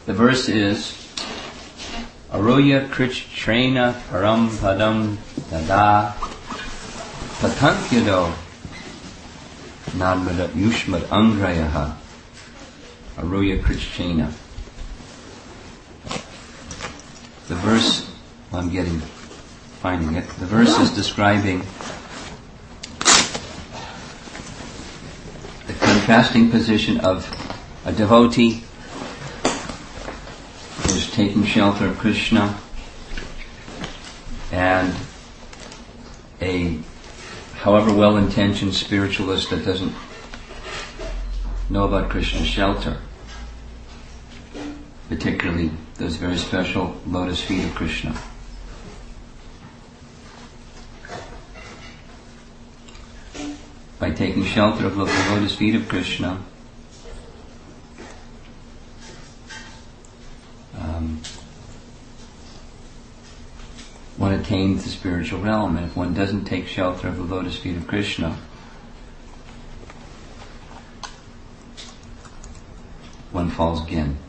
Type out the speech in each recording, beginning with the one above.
The verse is Aruya Krichtrena Param Padam Dada Patantyado Nadmada Yushmad Angrayaha. Aruya Krichtrena. The verse, finding it. The verse is describing the contrasting position of a devotee who is taking shelter of Krishna and a however well-intentioned spiritualist that doesn't know about Krishna's shelter, particularly those very special lotus feet of Krishna. By taking shelter of the lotus feet of Krishna, one attains the spiritual realm. And if one doesn't take shelter of the lotus feet of Krishna, one falls again.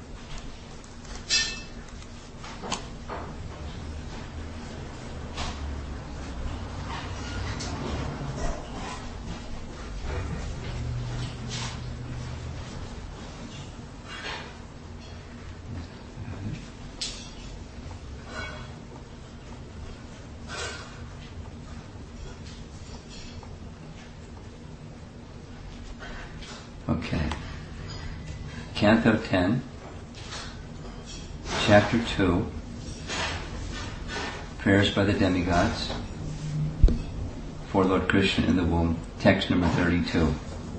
Okay. Canto 10, Chapter 2, Prayers by the Demigods, for Lord Krishna in the Womb, text number 32.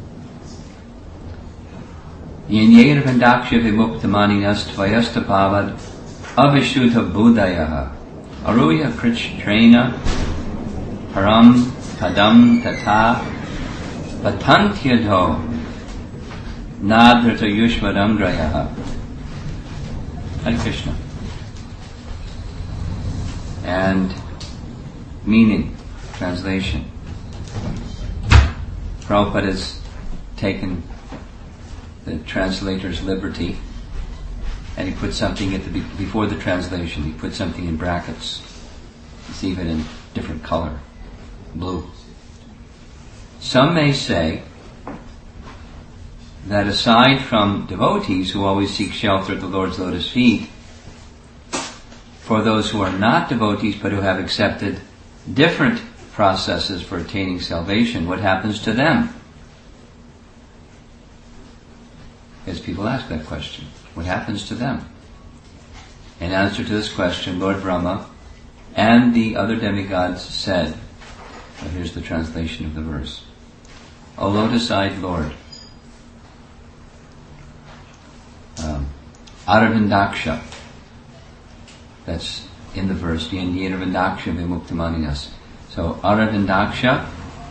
Yenyera Vandaksha Vimuktamaninas Tvayastapavad Avishuddha Buddhayaha Aruya Krichtrena Param Padam Tata Patantyado Nadhrita Yushmadangrayaha. Hare Krishna. And meaning, translation. Prabhupada has taken the translator's liberty and he put something before the translation, he put something in brackets. It's even in different color, blue. Some may say that aside from devotees who always seek shelter at the Lord's lotus feet, for those who are not devotees but who have accepted different processes for attaining salvation, what happens to them? As people ask that question, what happens to them? In answer to this question, Lord Brahma and the other demigods said, well, here's the translation of the verse, O lotus-eyed Lord, Aravindaksha, that's in the verse, Yenyera Vandaksha Vimuktamaninas. So Aravindaksha,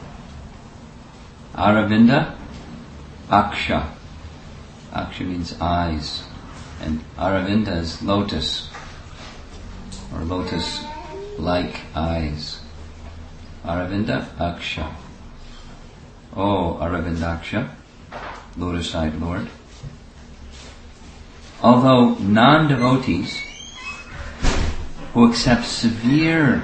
Aravinda, Aksha. Aksha means eyes, and Aravinda is lotus, or lotus-like eyes. Aravinda, Aksha. Oh, Aravindaksha, lotus-eyed Lord. Although non-devotees who accept severe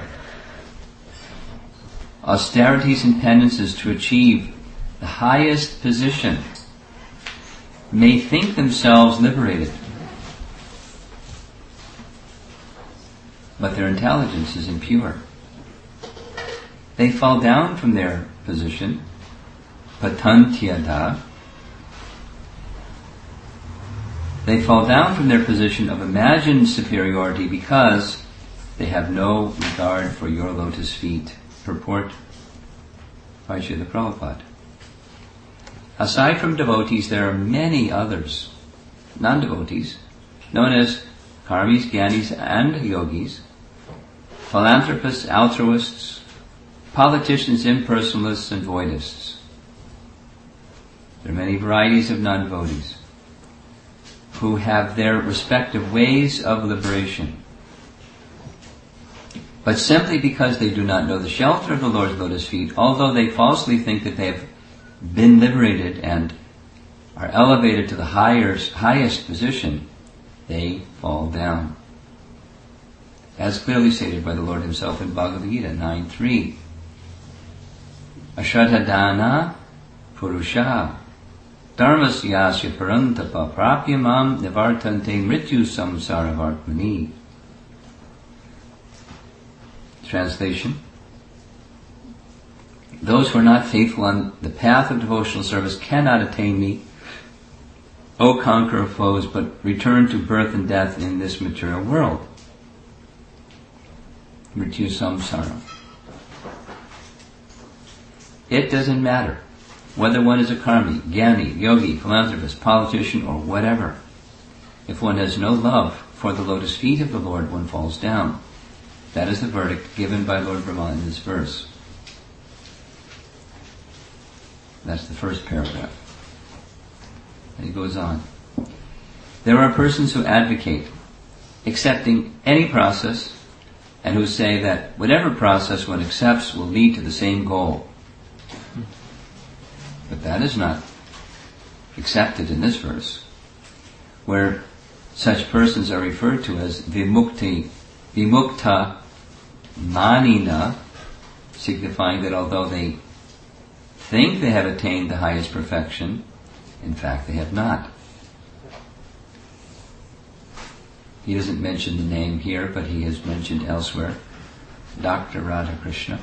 austerities and penances to achieve the highest position may think themselves liberated, but their intelligence is impure. They fall down from their position, patantyada. They fall down from their position of imagined superiority because they have no regard for your lotus feet. Purport by Srila Prabhupada. Aside from devotees, there are many others, non-devotees, known as karmis, gyanis, and yogis, philanthropists, altruists, politicians, impersonalists, and voidists. There are many varieties of non-devotees who have their respective ways of liberation. But simply because they do not know the shelter of the Lord's lotus feet, although they falsely think that they have been liberated and are elevated to the highest position, they fall down. As clearly stated by the Lord himself in Bhagavad Gita 9.3. Ashradhadana purusha dharmasyasya parantapa prapyamam nivartante mrityu samsaravartmani. Translation: those who are not faithful on the path of devotional service cannot attain me, O conqueror of foes, but return to birth and death in this material world. Mrityu samsara. It doesn't matter whether one is a karmi, jnani, yogi, philanthropist, politician, or whatever. If one has no love for the lotus feet of the Lord, one falls down. That is the verdict given by Lord Brahma in this verse. That's the first paragraph. And he goes on. There are persons who advocate accepting any process and who say that whatever process one accepts will lead to the same goal. But that is not accepted in this verse, where such persons are referred to as vimukta manina, signifying that although they think they have attained the highest perfection, in fact they have not. He doesn't mention the name here, but he has mentioned elsewhere, Dr. Radhakrishna.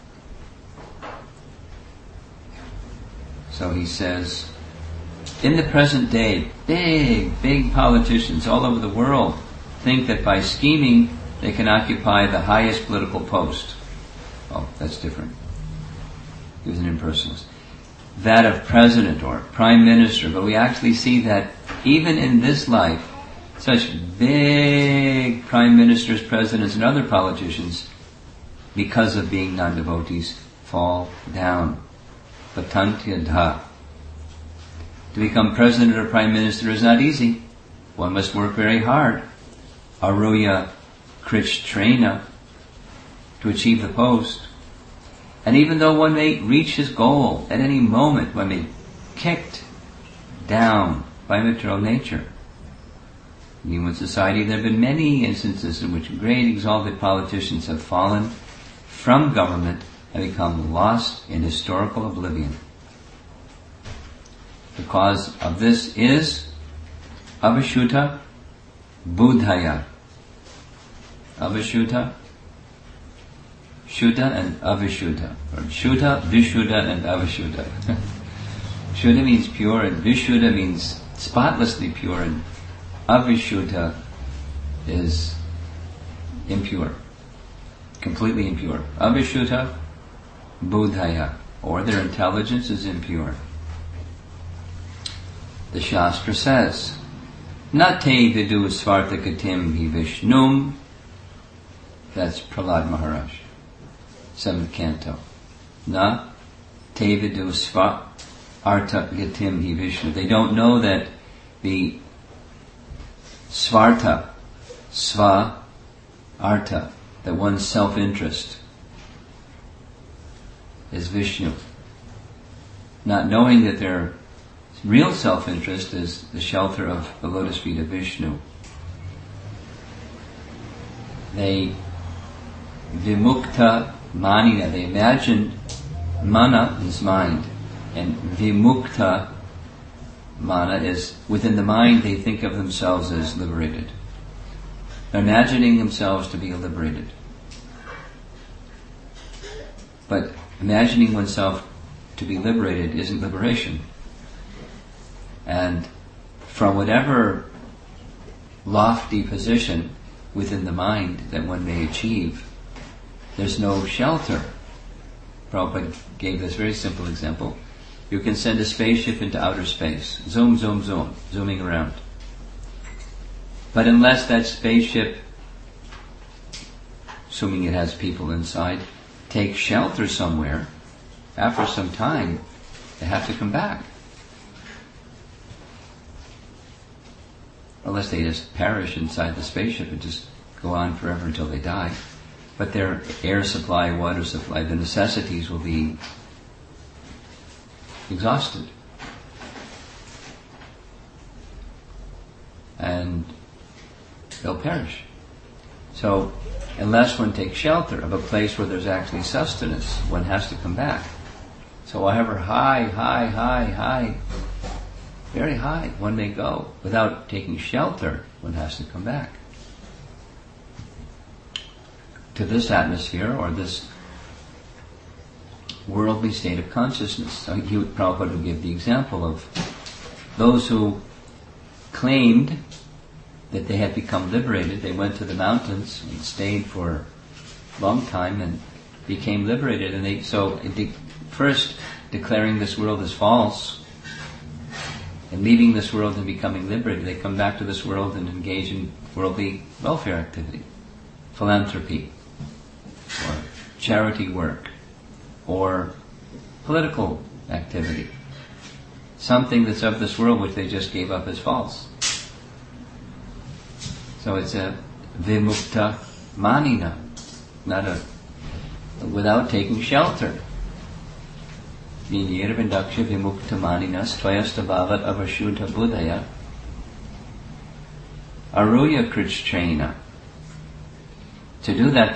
So he says, in the present day, big politicians all over the world think that by scheming they can occupy the highest political post. Oh, that's different. He was an impersonalist. That of president or prime minister. But we actually see that even in this life, such big prime ministers, presidents, and other politicians, because of being non-devotees, fall down. Patantyadha. To become president or prime minister is not easy. One must work very hard. Aruya Krishtrena, to achieve the post. And even though one may reach his goal at any moment, one may be kicked down by material nature. In human society, there have been many instances in which great exalted politicians have fallen from government and become lost in historical oblivion. The cause of this is Avashuddha Buddhaya. Avashuddha, Shuddha and Avashuddha. Or Shuddha, Vishuddha and Avashuddha. Shuddha means pure and Vishuddha means spotlessly pure, and Avishuddha is impure, completely impure. Avishuddha Buddhaya, or their intelligence is impure. The Shastra says, Na te vidu svartakatim hi Vishnum. That's Prahlad Maharaj, 7th canto. Na te vidu svartakatim hi Vishnu. They don't know that the svarta, sva, arta, that one's self-interest is Vishnu. Not knowing that their real self-interest is the shelter of the lotus feet of Vishnu. They vimukta manina, they imagine, mana is mind, and vimukta mana is within the mind. They think of themselves as liberated, imagining themselves to be liberated. But imagining oneself to be liberated isn't liberation. And from whatever lofty position within the mind that one may achieve, there's no shelter. Prabhupada gave this very simple example. You can send a spaceship into outer space. Zoom, zoom, zoom, zooming around. But unless that spaceship, assuming it has people inside, takes shelter somewhere, after some time, they have to come back. Unless they just perish inside the spaceship and just go on forever until they die. But their air supply, water supply, the necessities will be exhausted. And they'll perish. So, unless one takes shelter of a place where there's actually sustenance, one has to come back. So however high, very high one may go, without taking shelter, one has to come back to this atmosphere or this worldly state of consciousness. So Prabhupada would give the example of those who claimed that they had become liberated. They went to the mountains and stayed for a long time and became liberated. And first declaring this world as false and leaving this world and becoming liberated, they come back to this world and engage in worldly welfare activity, philanthropy, or charity work, or political activity. Something that's of this world which they just gave up as false. So it's a vimukta manina, without taking shelter. Nirvindaksha vimukta maninas tvayastabhavat avashuddha buddhaya aruya krishtrena. To do that,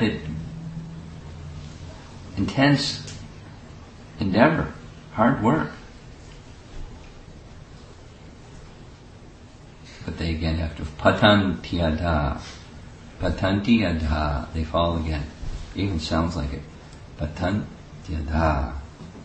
intense endeavor, hard work. But they again have to patantyada, they fall again. Even sounds like it. Patantyada.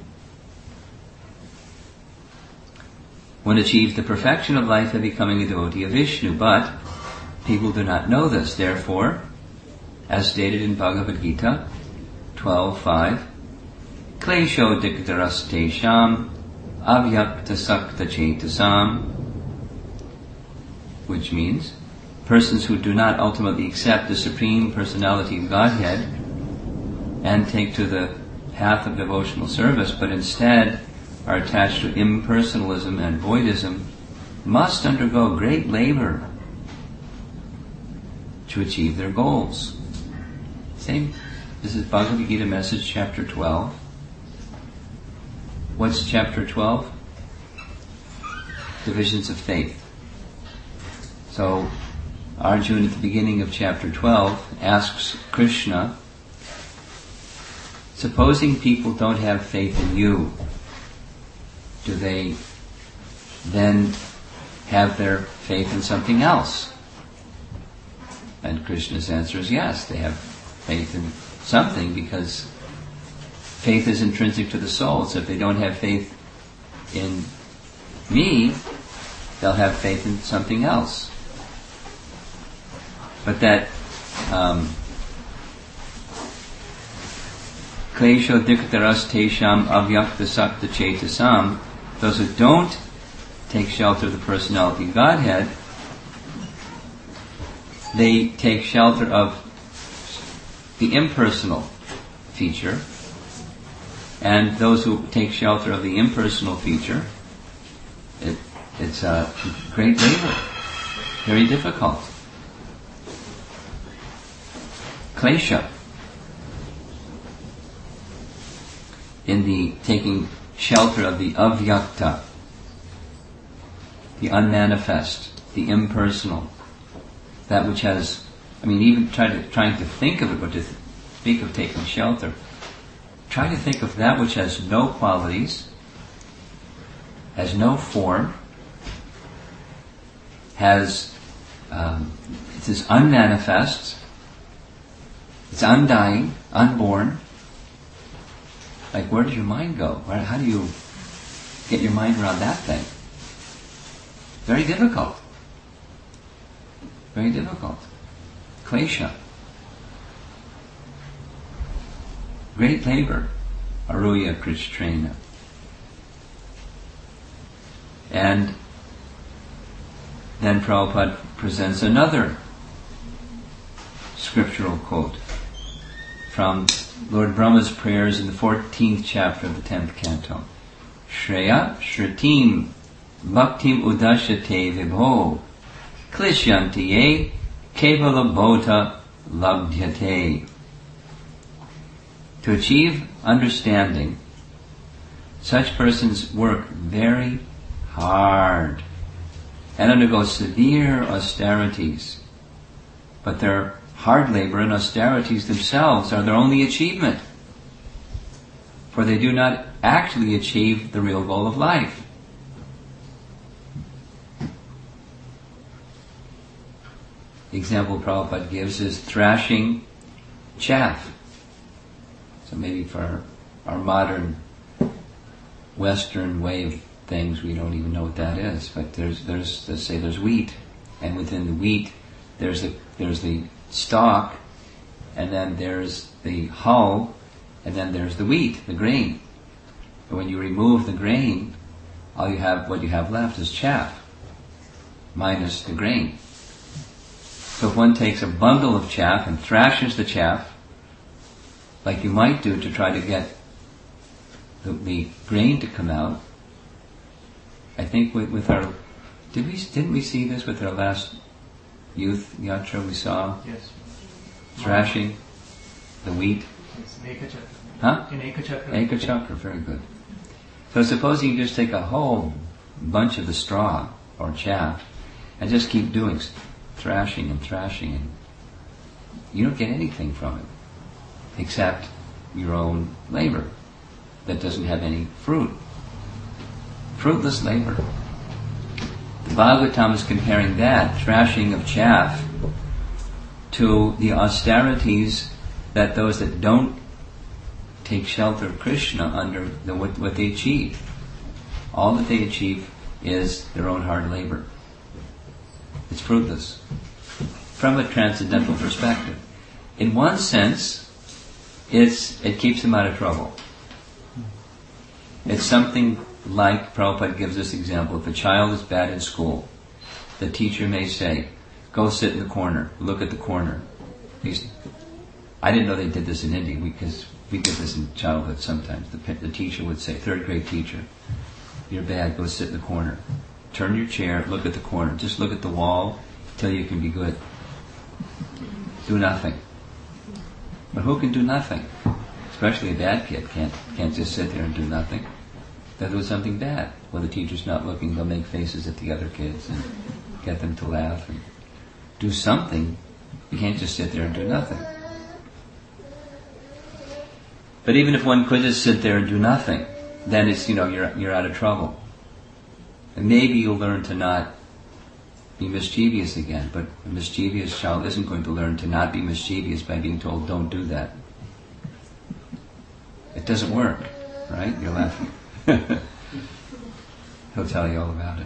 One achieves the perfection of life by becoming a devotee of Vishnu, but people do not know this. Therefore, as stated in Bhagavad Gita 12:5, Klesho diktarastesham avyakta sakta chetasam, which means persons who do not ultimately accept the Supreme Personality of Godhead and take to the path of devotional service, but instead are attached to impersonalism and voidism, must undergo great labor to achieve their goals. This is Bhagavad Gita message, chapter 12. What's chapter 12? Divisions of faith. So, Arjuna at the beginning of chapter 12 asks Krishna, supposing people don't have faith in you, do they then have their faith in something else? And Krishna's answer is yes, they have faith in something because faith is intrinsic to the soul. So if they don't have faith in me, they'll have faith in something else. But that klesho diktaras tesham avyakta sakta chetasam, those who don't take shelter of the personality of Godhead, they take shelter of the impersonal feature, and those who take shelter of the impersonal feature, it's a great labor, very difficult. Klesha, in the taking shelter of the avyakta, the unmanifest, the impersonal, that which has, even trying to think of it, but to speak of taking shelter, try to think of that which has no qualities, has no form, it is unmanifest, it's undying, unborn. Like, where does your mind go? How do you get your mind around that thing? Very difficult. Very difficult. Klesha. Great labor. Aruya Krishtrena. And then Prabhupada presents another scriptural quote from Lord Brahma's prayers in the 14th chapter of the 10th canto. Shreya Shritim Bhaktim Udashate Vibho Klishyantiye Kevala Bhota Labdhyate. To achieve understanding, such persons work very hard and undergo severe austerities but their hard labor and austerities themselves are their only achievement, for they do not actually achieve the real goal of life. The example Prabhupada gives is thrashing chaff. So maybe for our modern Western way of things, we don't even know what that is. But there's let's say there's wheat, and within the wheat there's the stalk, and then there's the hull, and then there's the wheat, the grain. But when you remove the grain, what you have left is chaff, minus the grain. So if one takes a bundle of chaff and thrashes the chaff, like you might do to try to get the grain to come out, I think with our, didn't we see this with our last youth yatra we saw? Yes. Thrashing the wheat. Yes, in Ekachakra. Huh? In Ekachakra. Ekachakra, very good. So supposing you just take a whole bunch of the straw or chaff and just keep doing thrashing and thrashing, and you don't get anything from it except your own labor that doesn't have any fruit. Fruitless labor. The Bhagavatam is comparing that thrashing of chaff to the austerities that those that don't take shelter of Krishna under what they achieve. All that they achieve is their own hard labor. It's fruitless from a transcendental perspective. In one sense, it keeps them out of trouble. It's something like Prabhupada gives this example. If a child is bad in school, the teacher may say, "Go sit in the corner. Look at the corner." I didn't know they did this in India because we did this in childhood sometimes. The teacher would say, third grade teacher, "You're bad. Go sit in the corner. Turn your chair. Look at the corner. Just look at the wall till you can be good. Do nothing." But who can do nothing? Especially a bad kid can't just sit there and do nothing. They'll do something bad. When the teacher's not looking, they'll make faces at the other kids and get them to laugh and do something. You can't just sit there and do nothing. But even if one could just sit there and do nothing, then it's, you're out of trouble. And maybe you'll learn to not be mischievous again, but a mischievous child isn't going to learn to not be mischievous by being told, "Don't do that." It doesn't work, right? You're laughing. He'll tell you all about it.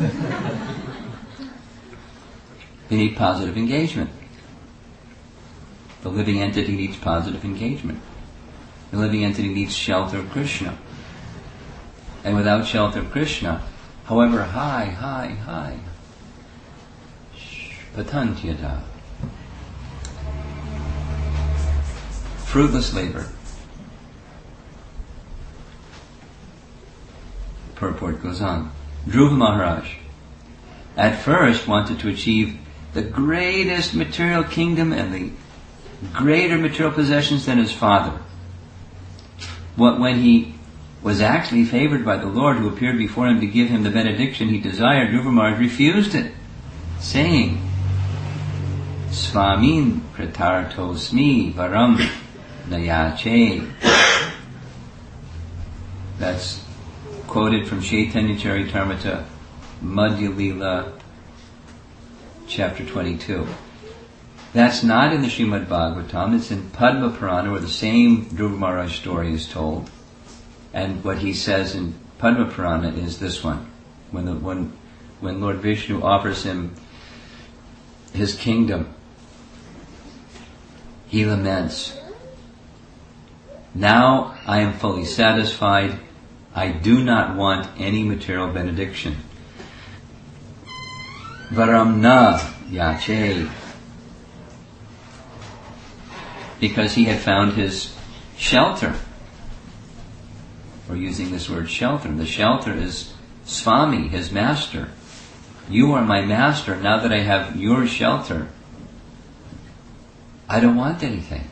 You need positive engagement. The living entity needs positive engagement. The living entity needs shelter of Krishna. And without shelter of Krishna, however high, patantyada. Fruitless labor. Purport goes on. Dhruva Maharaj at first wanted to achieve the greatest material kingdom and the greater material possessions than his father. When he was actually favored by the Lord who appeared before him to give him the benediction he desired, Dhruva Maharaj refused it, saying, "Svamin pratartosmi varam nayache." That's quoted from Chaitanya Charitamrita, Madhya Lila, chapter 22. That's not in the Srimad Bhagavatam. It's in Padma Purana, where the same Dhruva Maharaj story is told. And what he says in Padma Purana is this one: when Lord Vishnu offers him his kingdom, he laments, "Now I am fully satisfied. I do not want any material benediction." Varam na yache. Because he had found his shelter. We're using this word shelter. The shelter is Swami, his master. You are my master. Now that I have your shelter, I don't want anything.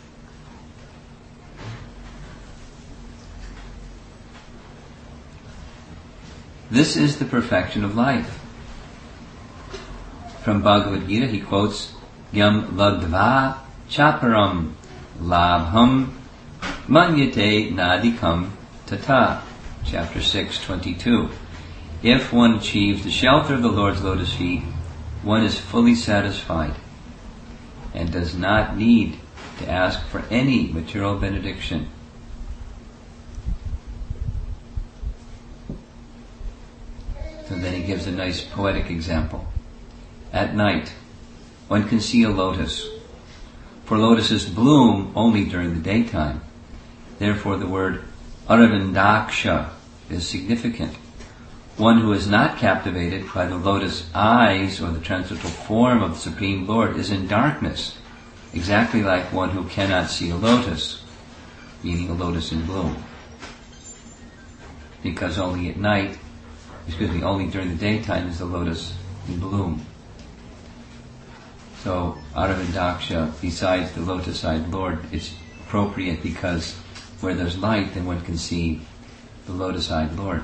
This is the perfection of life. From Bhagavad Gita, he quotes Yam ladva chaparam labham manyate nadikam tata. Chapter 6:22. If one achieves the shelter of the Lord's lotus feet, one is fully satisfied and does not need to ask for any material benediction. So then he gives a nice poetic example. At night, one can see a lotus, for lotuses bloom only during the daytime. Therefore the word Aravindaksha is significant. One who is not captivated by the lotus eyes or the transcendental form of the Supreme Lord is in darkness, exactly like one who cannot see a lotus, meaning a lotus in bloom. Because only during the daytime is the lotus in bloom. So, Aravindaksha, besides the lotus-eyed Lord, is appropriate because where there's light, then one can see the lotus-eyed Lord.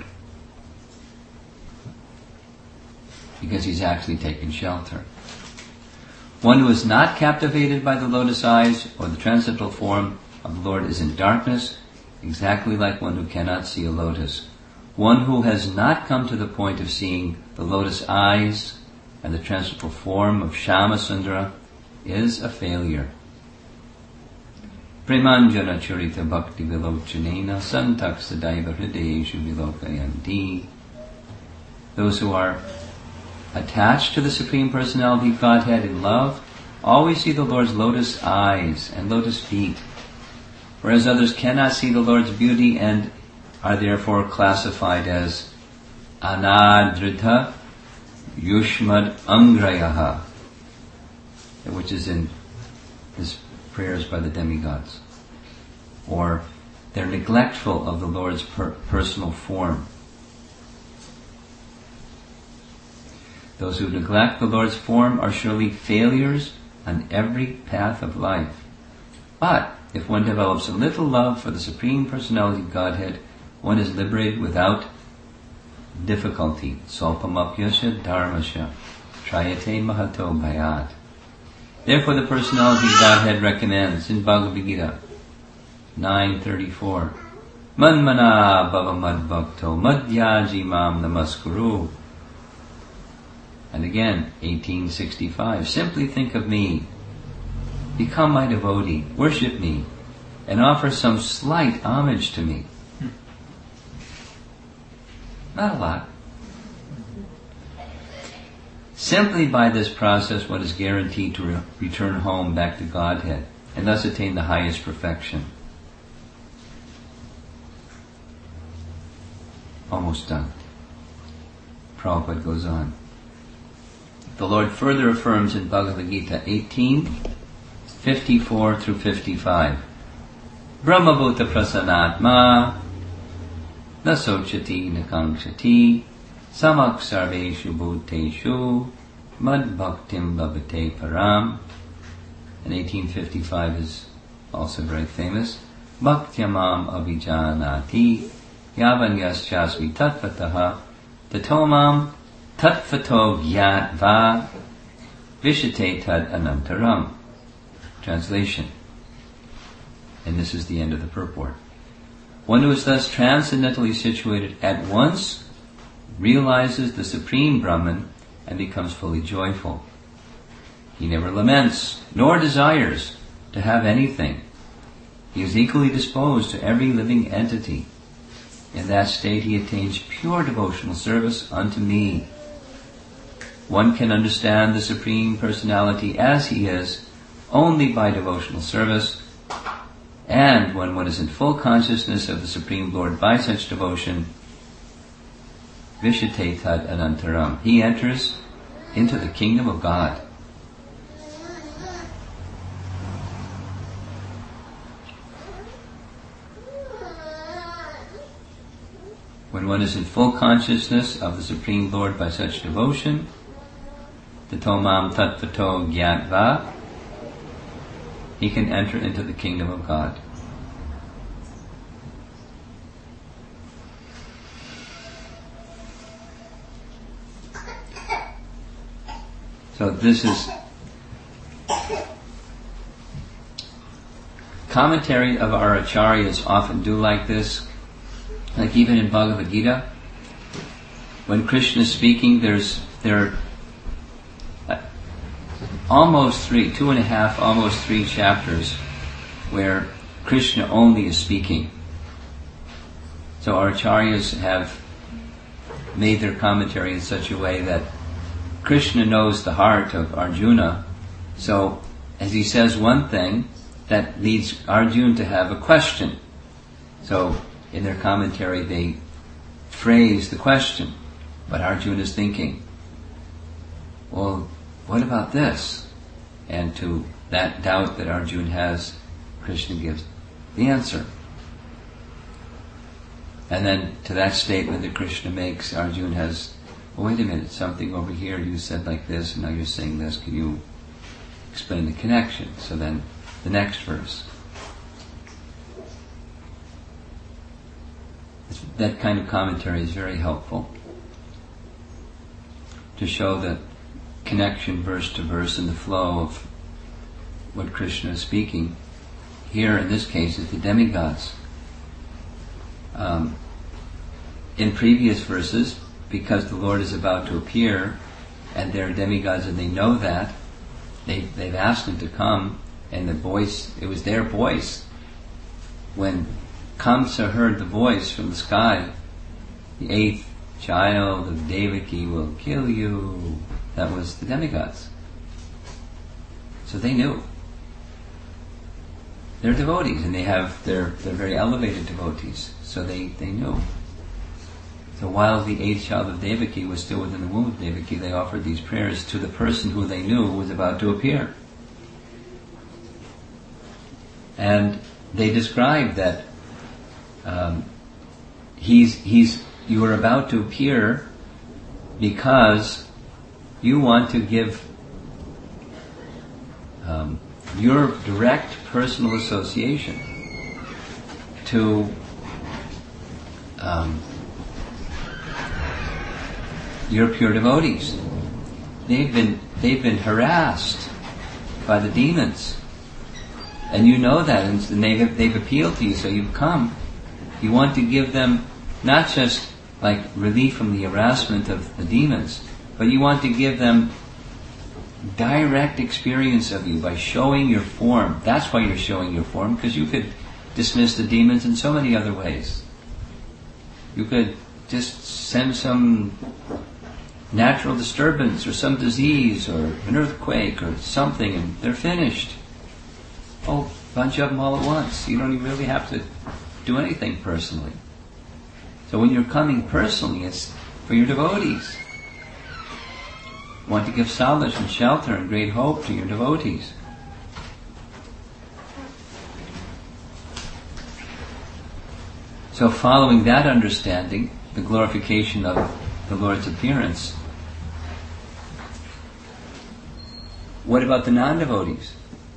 Because he's actually taken shelter. One who is not captivated by the lotus eyes or the transcendental form of the Lord is in darkness, exactly like one who cannot see a lotus. One who has not come to the point of seeing the lotus eyes and the transcendental form of Shyamasundara is a failure. Premanjana Charita Bhakti Vilochanena Santak Sadaiva Hridayeshu Vilokayanti. Those who are attached to the Supreme Personality of Godhead in love always see the Lord's lotus eyes and lotus feet, whereas others cannot see the Lord's beauty and are therefore classified as Anadrita Yushmad Angrayaha, which is in his prayers by the demigods. Or they're neglectful of the Lord's personal form. Those who neglect the Lord's form are surely failures on every path of life. But if one develops a little love for the Supreme Personality of Godhead, one is liberated without difficulty. Solpamapyasha dharmasha trayate mahato bhayat. Therefore the Personality of Godhead recommends in Bhagavad Gita 9:34, Manmana bhava madbhakto madhyaji mam namaskuru. And again, 1865, simply think of me, become my devotee, worship me, and offer some slight homage to me. Not a lot. Simply by this process, one is guaranteed to return home back to Godhead, and thus attain the highest perfection. Almost done. Prabhupada goes on. The Lord further affirms in Bhagavad Gita 18:54 through 55. Brahmabhuta prasanatma nasochati nakankshati samak sarveshu bhuteshu mad bhaktim bhavate param. And 1855 is also very famous. Bhaktyamam avijanati yavan yaschasmi tatvataha tatomam Tatvato gyatva vishate tad anantaram. Translation. And this is the end of the purport. One who is thus transcendentally situated at once realizes the Supreme Brahman and becomes fully joyful. He never laments, nor desires to have anything. He is equally disposed to every living entity. In that state he attains pure devotional service unto me. One can understand the Supreme Personality as he is only by devotional service, and when one is in full consciousness of the Supreme Lord by such devotion, Vishate tad anantaram, he enters into the kingdom of God. When one is in full consciousness of the Supreme Lord by such devotion, the tomam tattvato gyatva, he can enter into the kingdom of God. So this is commentary of our acharyas often do like this. Like even in Bhagavad Gita, when Krishna is speaking, there are almost 2.5, almost 3 chapters where Krishna only is speaking. So our acharyas have made their commentary in such a way that Krishna knows the heart of Arjuna, so as he says one thing, that leads Arjuna to have a question. So in their commentary they phrase the question, but Arjuna is thinking, well, what about this? And to that doubt that Arjuna has, Krishna gives the answer. And then to that statement that Krishna makes, Arjuna has, well, wait a minute, something over here you said like this, and now you're saying this, can you explain the connection? So then the next verse. That kind of commentary is very helpful to show the connection verse to verse and the flow of what Krishna is speaking. Here, in this case, is the demigods. In previous verses, because the Lord is about to appear, and they're demigods and they know that, they've asked him to come, and the voice, it was their voice. When Kamsa heard the voice from the sky, the 8th child of Devaki will kill you. That was the demigods. So they knew. They're devotees, and they're very elevated devotees. So they knew. So while the 8th child of Devaki was still within the womb of Devaki, they offered these prayers to the person who they knew was about to appear. And they described that you are about to appear because you want to give your direct personal association to your pure devotees. They've been harassed by the demons, and you know that, and they've appealed to you, so you've come. You want to give them not just like relief from the harassment of the demons, but you want to give them direct experience of you by showing your form. That's why you're showing your form, because you could dismiss the demons in so many other ways. You could just send some natural disturbance or some disease or an earthquake or something and they're finished. Oh, bunch of them all at once. You don't even really have to do anything personally. So when you're coming personally, it's for your devotees. You want to give solace and shelter and great hope to your devotees. So following that understanding, the glorification of the Lord's appearance, what about the non-devotees?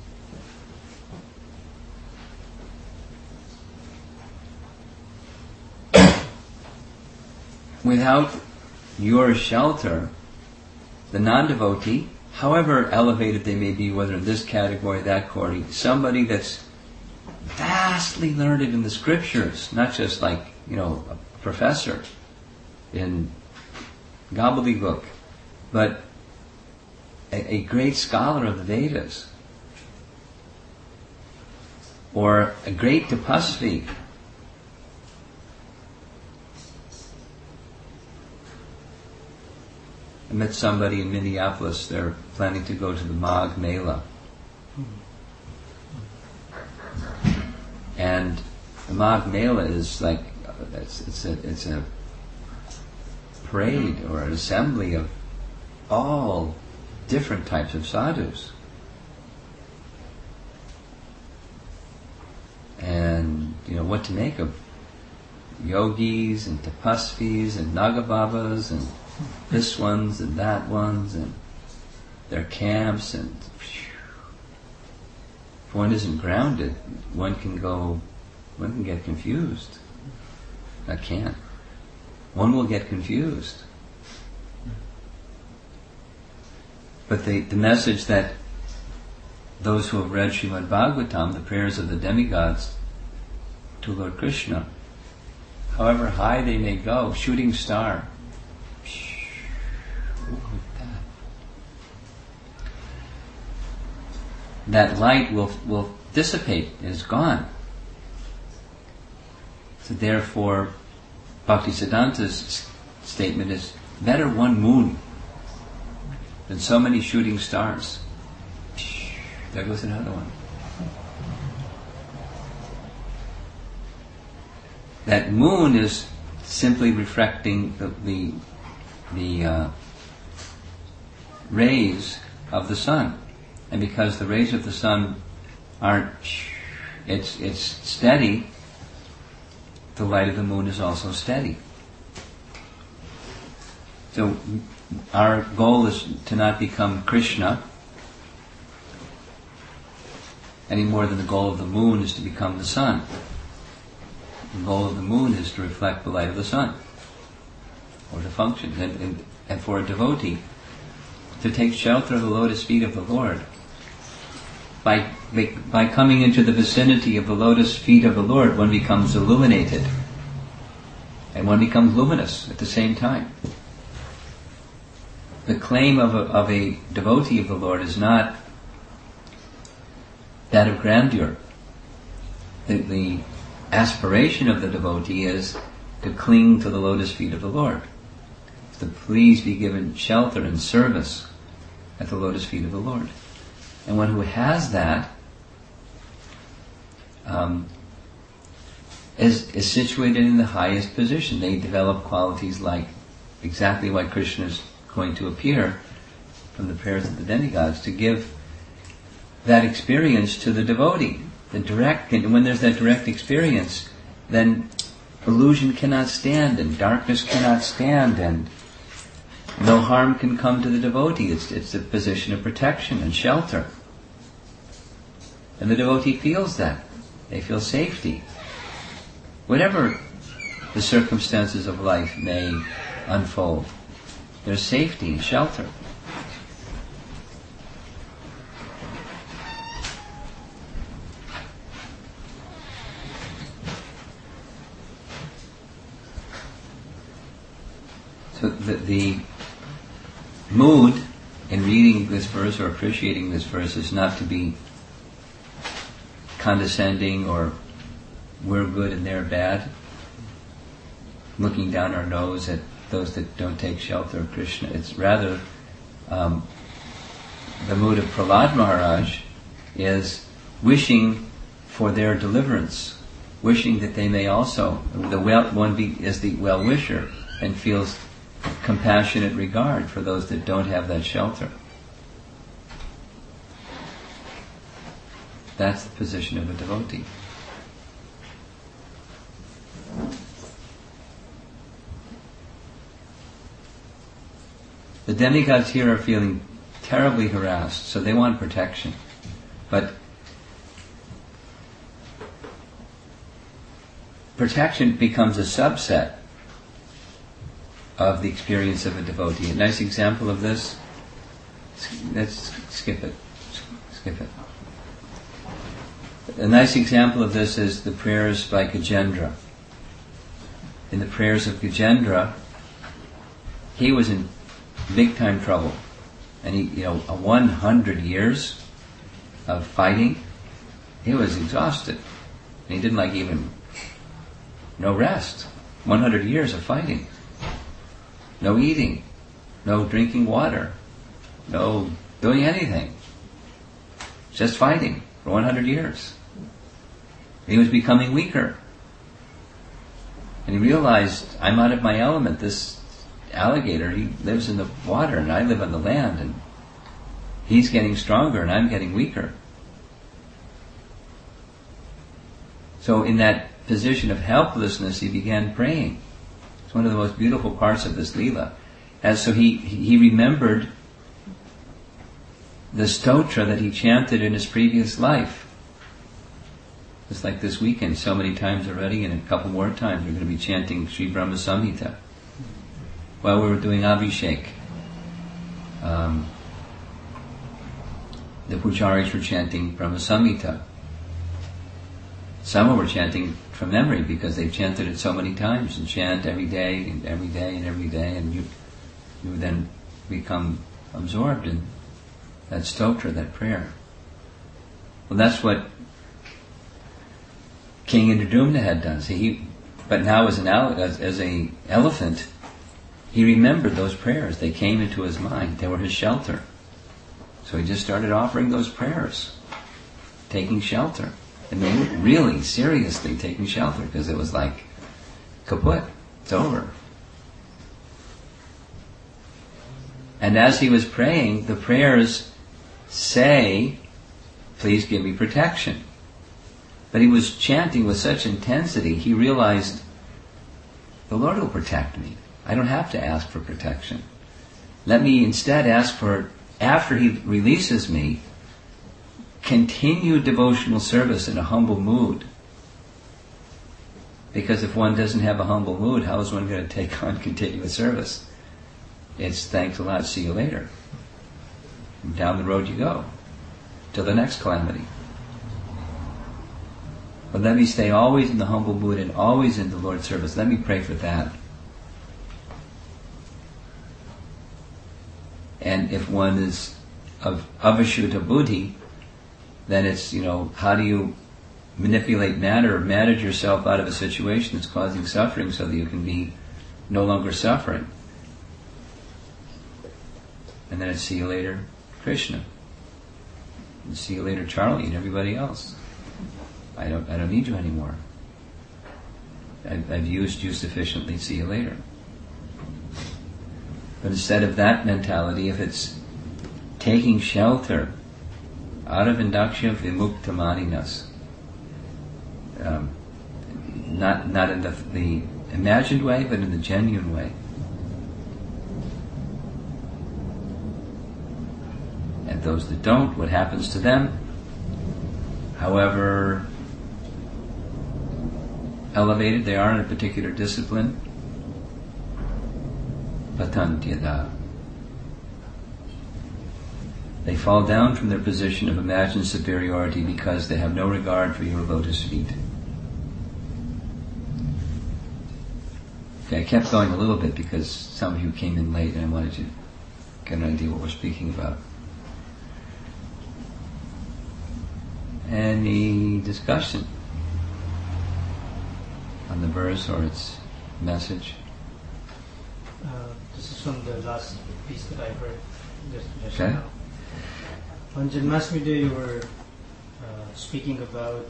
Without your shelter, the non-devotee, however elevated they may be, whether in this category, that category, somebody that's vastly learned in the scriptures, not just like, a professor in gobbledygook, but a great scholar of the Vedas, or a great tapasvi. I met somebody in Minneapolis. They're planning to go to the Magh Mela. And the Magh Mela is like, it's a parade or an assembly of all different types of sadhus. And, what to make of yogis and tapasvis and nagababas and this ones and that ones and their camps, and if one isn't grounded, one can get confused. I can't. One will get confused. But the message that those who have read Srimad Bhagavatam, the prayers of the demigods to Lord Krishna, however high they may go, shooting star, that light will dissipate, is gone. So therefore, Bhaktisiddhanta's statement is, better one moon than so many shooting stars. There goes another one. That moon is simply reflecting the rays of the sun. And because the rays of the sun aren't, it's steady, the light of the moon is also steady. So our goal is to not become Krishna any more than the goal of the moon is to become the sun. The goal of the moon is to reflect the light of the sun, or to function. And for a devotee, to take shelter of the lotus feet of the Lord, by coming into the vicinity of the lotus feet of the Lord, one becomes illuminated, and one becomes luminous at the same time. The claim of a devotee of the Lord is not that of grandeur. The aspiration of the devotee is to cling to the lotus feet of the Lord, to please be given shelter and service at the lotus feet of the Lord. And one who has that is situated in the highest position. They develop qualities like exactly why Krishna is going to appear from the prayers of the demigods, to give that experience to the devotee. And when there's that direct experience, then illusion cannot stand, and darkness cannot stand, and no harm can come to the devotee. It's a position of protection and shelter. And the devotee feels that. They feel safety. Whatever the circumstances of life may unfold, there's safety and shelter. So the mood in reading this verse or appreciating this verse is not to be condescending or we're good and they're bad, looking down our nose at those that don't take shelter of Krishna. It's rather the mood of Prahlad Maharaj is wishing for their deliverance, wishing that they may also, one is the well-wisher and feels compassionate regard for those that don't have that shelter. That's the position of a devotee. The demigods here are feeling terribly harassed, so they want protection. But protection becomes a subset of the experience of a devotee. A nice example of this, let's skip it. A nice example of this is the prayers by Gajendra. In the prayers of Gajendra, he was in big time trouble. And he, 100 years of fighting, he was exhausted. And he didn't no rest. 100 years of fighting. No eating, no drinking water, no doing anything. Just fighting for 100 years. He was becoming weaker. And he realized, I'm out of my element. This alligator, he lives in the water and I live on the land, and he's getting stronger and I'm getting weaker. So in that position of helplessness, he began praying. It's one of the most beautiful parts of this Leela. And so he remembered the stotra that he chanted in his previous life. Just like this weekend, so many times already, and a couple more times we're going to be chanting Sri Brahma Samhita while we were doing Abhishek. the pujaris were chanting Brahma Samhita. Some were chanting from memory because they've chanted it so many times, and chant every day and every day and every day, and you then become absorbed in that stotra, that prayer. Well, that's what King Indradyumna does. But now as an elephant, he remembered those prayers. They came into his mind. They were his shelter. So he just started offering those prayers, taking shelter. I mean, really, seriously taking shelter, because it was like, kaput, it's over. And as he was praying, the prayers say, please give me protection. But he was chanting with such intensity, he realized, the Lord will protect me. I don't have to ask for protection. Let me instead ask for, after he releases me, continued devotional service in a humble mood. Because if one doesn't have a humble mood, how is one going to take on continuous service? It's thanks a lot, see you later. And down the road you go, to the next calamity. But let me stay always in the humble mood and always in the Lord's service. Let me pray for that. And if one is of avashuddha buddhi, then it's, how do you manipulate matter or manage yourself out of a situation that's causing suffering so that you can be no longer suffering. And then it's see you later, Krishna. And see you later, Charlie, and everybody else. I don't need you anymore. I've used you sufficiently, see you later. But instead of that mentality, if it's taking shelter out of induction vimukta maninas, not in the imagined way, but in the genuine way. And those that don't, what happens to them? However elevated they are in a particular discipline, patantyada. They fall down from their position of imagined superiority because they have no regard for your lotus feet. Okay, I kept going a little bit because some of you came in late and I wanted to get an idea what we're speaking about. Any discussion on the verse or its message? This is from the last piece that I heard just Okay. now. On Janmashtami Day, you were speaking about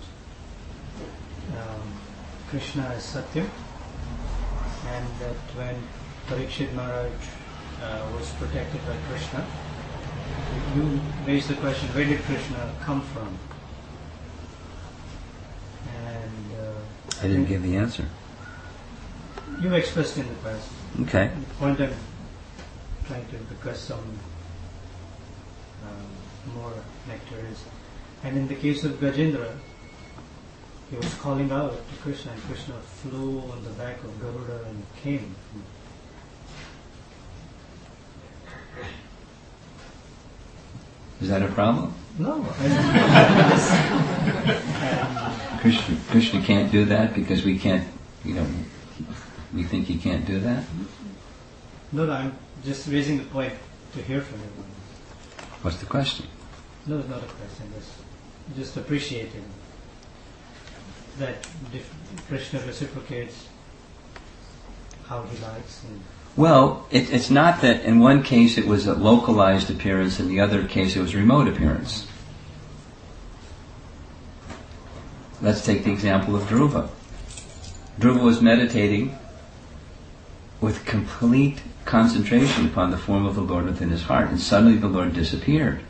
Krishna as Satya, and that when Parikshit Maharaj was protected by Krishna, you raised the question, where did Krishna come from? And I didn't give the answer. you expressed in the past. Okay. The point I'm trying to request some more nectar is, and in the case of Gajendra, he was calling out to Krishna, and Krishna flew on the back of Garuda and came. Is that a problem? No. Krishna can't do that because we can't, we think he can't do that? No, I'm just raising the point to hear from you. What's the question? No, it's not a question. Just appreciating that Krishna reciprocates how he likes. Well, it's not that in one case it was a localized appearance, in the other case it was remote appearance. Let's take the example of Dhruva. Dhruva was meditating with complete concentration upon the form of the Lord within his heart, and suddenly the Lord disappeared.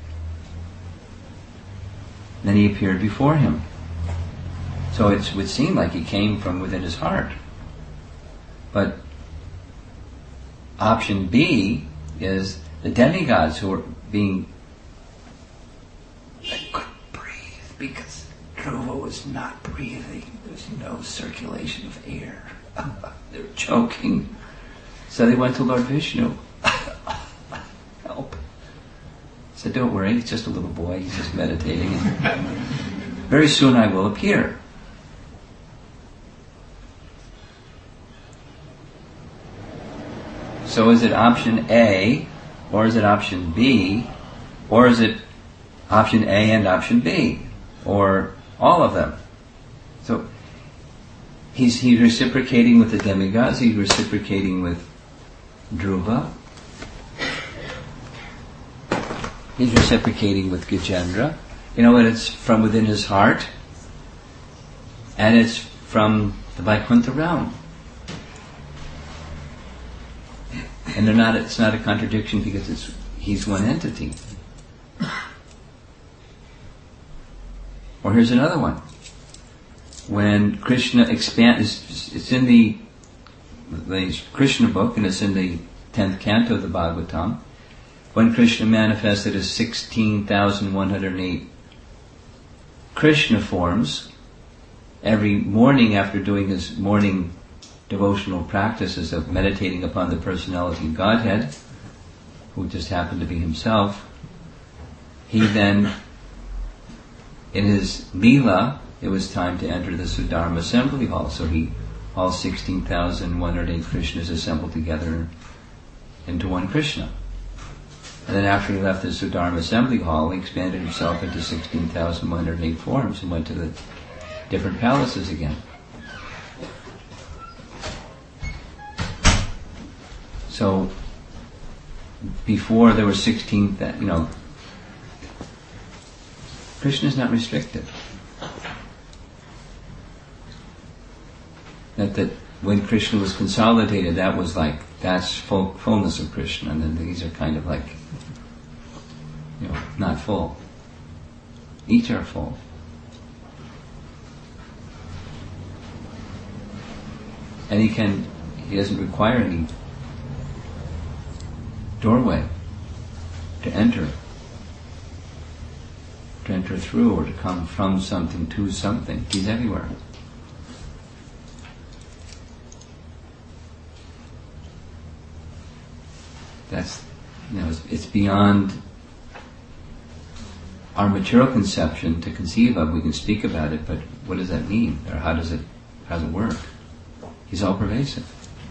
Then he appeared before him. So it would seem like he came from within his heart. But option B is the demigods who are being... They couldn't breathe because Dhruva was not breathing. There's no circulation of air. They were choking. So they went to Lord Vishnu. Help. said, don't worry, it's just a little boy, he's just meditating. Very soon I will appear. So is it option A, or is it option B, or is it option A and option B, or all of them? So he's reciprocating with the demigods, he's reciprocating with Dhruva, he's reciprocating with Gajendra. You know what? It's from within his heart, and it's from the Vaikuntha realm. And it's not a contradiction because he's one entity. Or here's another one. When Krishna expands, it's in the Krishna book, and it's in the 10th canto of the Bhagavatam. When Krishna manifested as 16,108 Krishna forms, every morning after doing his morning devotional practices of meditating upon the personality of Godhead, who just happened to be himself, he then, in his Leela, it was time to enter the Sudharma assembly hall. So all 16,108 Krishnas assembled together into one Krishna. And then after he left the Sudharma assembly hall, he expanded himself into 16,108 forms and went to the different palaces again. So before there were 16, Krishna is not restricted. That when Krishna was consolidated, that's fullness of Krishna, and then these are kind of like, not full. Each are full. And he doesn't require any doorway to enter through, or to come from something to something. He's everywhere. That's, it's beyond our material conception to conceive of. We can speak about it, but what does that mean? Or how does it work? He's all pervasive.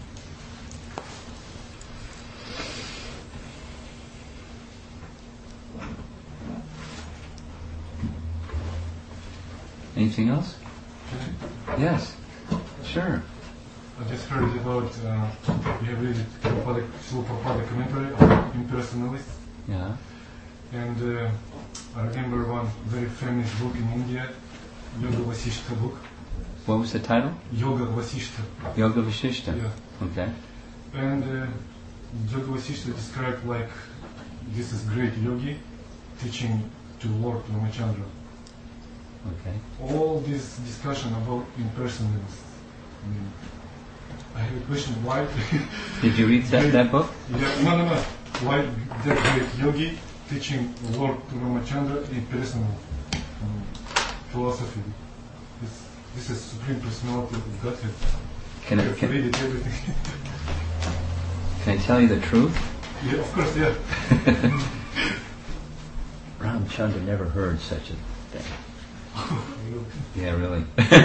Anything else? Yes. Sure. I just heard about, you have read Prabhupada commentary on impersonalists. Yeah. And I remember one very famous book in India, Yoga Vasishta book. What was the title? Yoga Vasishta. Yoga Vasishta. Yeah. Okay. And Yoga Vasishta described like this is great yogi teaching to Lord Ramachandra. Okay. All this discussion about impersonalists. I have a question. Why? Did you read that book? Yeah. No. Why that great yogi teaching Lord Ramachandra impersonal philosophy? This is Supreme Personality of Godhead. Can I read it, everything. Can I tell you the truth? Yeah, of course, yeah. Ramachandra never heard such a thing. Yeah, really.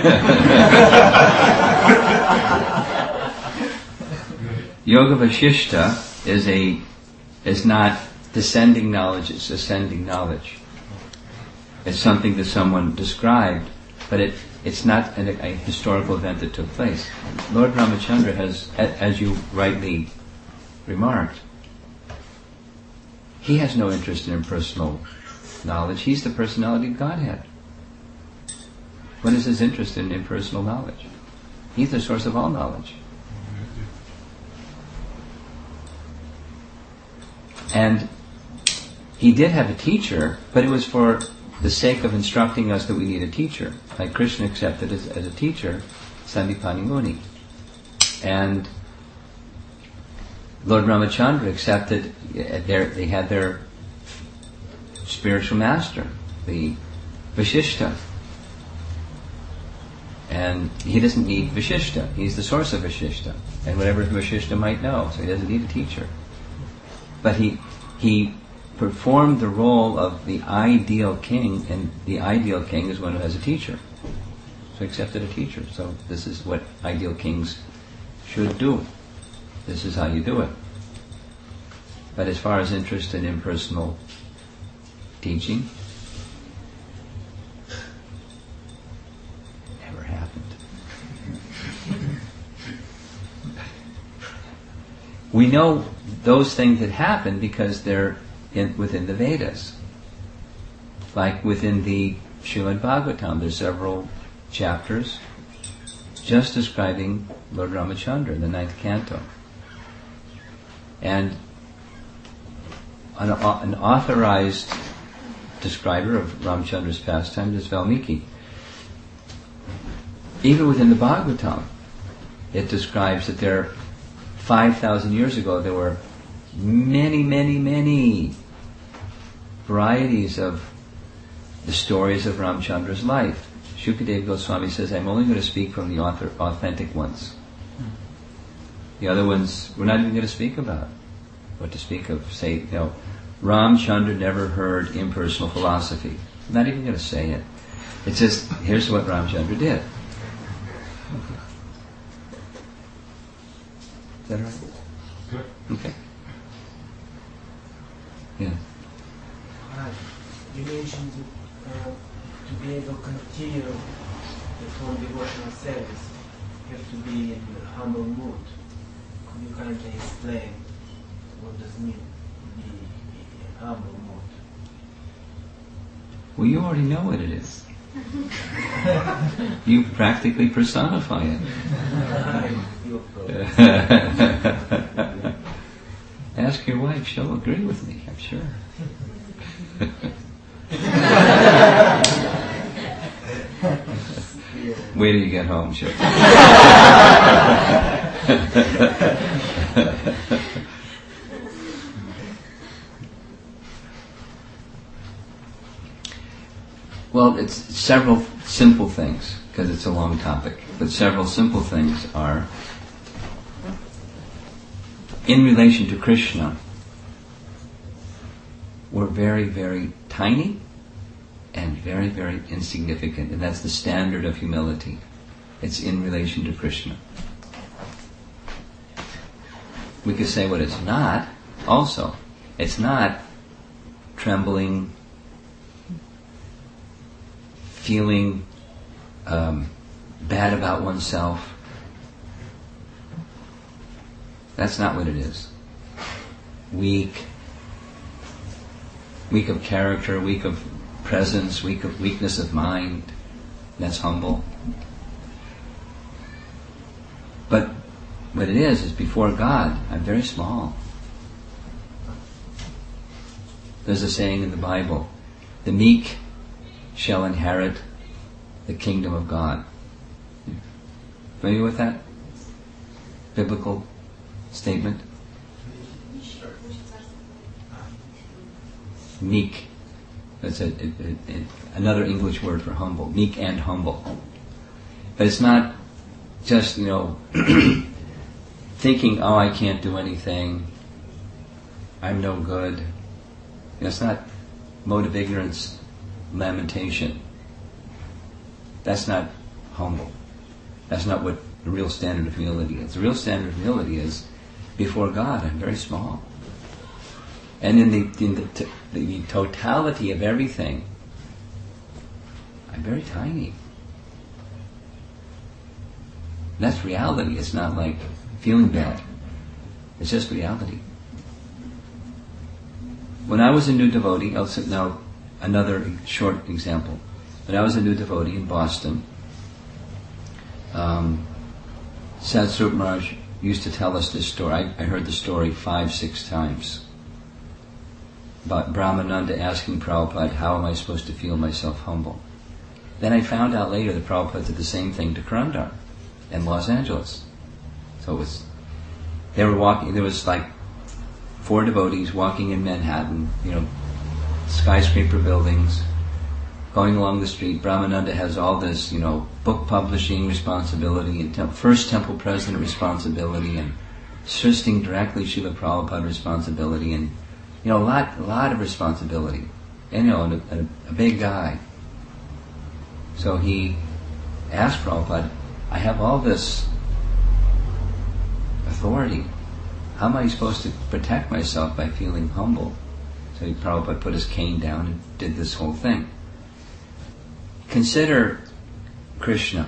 Yoga Vasishta is not descending knowledge, it's ascending knowledge. It's something that someone described, but it's not a historical event that took place. Lord Ramachandra has, as you rightly remarked, he has no interest in impersonal knowledge. He's the personality of Godhead. What is his interest in impersonal knowledge? He's the source of all knowledge. And he did have a teacher, but it was for the sake of instructing us that we need a teacher. Like Krishna accepted as a teacher Sandipani Muni. And Lord Ramachandra accepted, they had their spiritual master, the Vasishta. And he doesn't need Vasishta. He's the source of Vasishta. And whatever Vasishta might know, so he doesn't need a teacher. But he performed the role of the ideal king, and the ideal king is one who has a teacher. So he accepted a teacher. So this is what ideal kings should do. This is how you do it. But as far as interest in impersonal teaching, never happened. We know those things that happen because they're within the Vedas. Like within the Srimad Bhagavatam, there's several chapters just describing Lord Ramachandra, the 9th canto. And an authorized describer of Ramachandra's pastime is Valmiki. Even within the Bhagavatam, it describes that 5,000 years ago, there were many, many, many varieties of the stories of Ramachandra's life. Shukadeva Goswami says, I'm only going to speak from the authentic ones. The other ones, we're not even going to speak about. What to speak of, say, Ramchandra never heard impersonal philosophy. I'm not even going to say it. It's just, here's what Ramchandra did. Is that right? Good. Okay. Yeah. You mentioned to be able to continue the full devotional service, you have to be in a humble mood. Could you kindly explain what does it mean to be in a humble mood? Well, you already know what it is. You practically personify it. Ask your wife, she'll agree with me, I'm sure. Wait till you get home, she'll. Well, it's several simple things, because it's a long topic, but several simple things are, in relation to Krishna, we're very, very tiny and very, very insignificant, and that's the standard of humility. It's in relation to Krishna. We could say what it's not, also. It's not trembling, feeling bad about oneself. That's not what it is. Weak of character, weak of presence, weakness of mind. That's humble. But what it is before God, I'm very small. There's a saying in the Bible, the meek shall inherit the kingdom of God. Familiar with that biblical statement? Meek. That's another English word for humble. Meek and humble. But it's not just, thinking, oh, I can't do anything. I'm no good. It's not mode of ignorance, lamentation. That's not humble. That's not what the real standard of humility is. The real standard of humility is, before God, I'm very small. And in the totality of everything, I'm very tiny. That's reality. It's not like feeling bad. It's just reality. When I was a new devotee, now another short example. When I was a new devotee in Boston, Satsrup Maharaj used to tell us this story. I heard the story 5-6 times about Brahmananda asking Prabhupada, how am I supposed to feel myself humble? Then I found out later that Prabhupada did the same thing to Karandar in Los Angeles. So there was like 4 devotees walking in Manhattan, skyscraper buildings, going along the street. Brahmananda has all this, book publishing responsibility and first temple president responsibility and assisting directly Srila Prabhupada responsibility, and a lot of responsibility, and a big guy. So he asked Prabhupada, I have all this authority. How am I supposed to protect myself by feeling humble? So Prabhupada put his cane down and did this whole thing. Consider Krishna.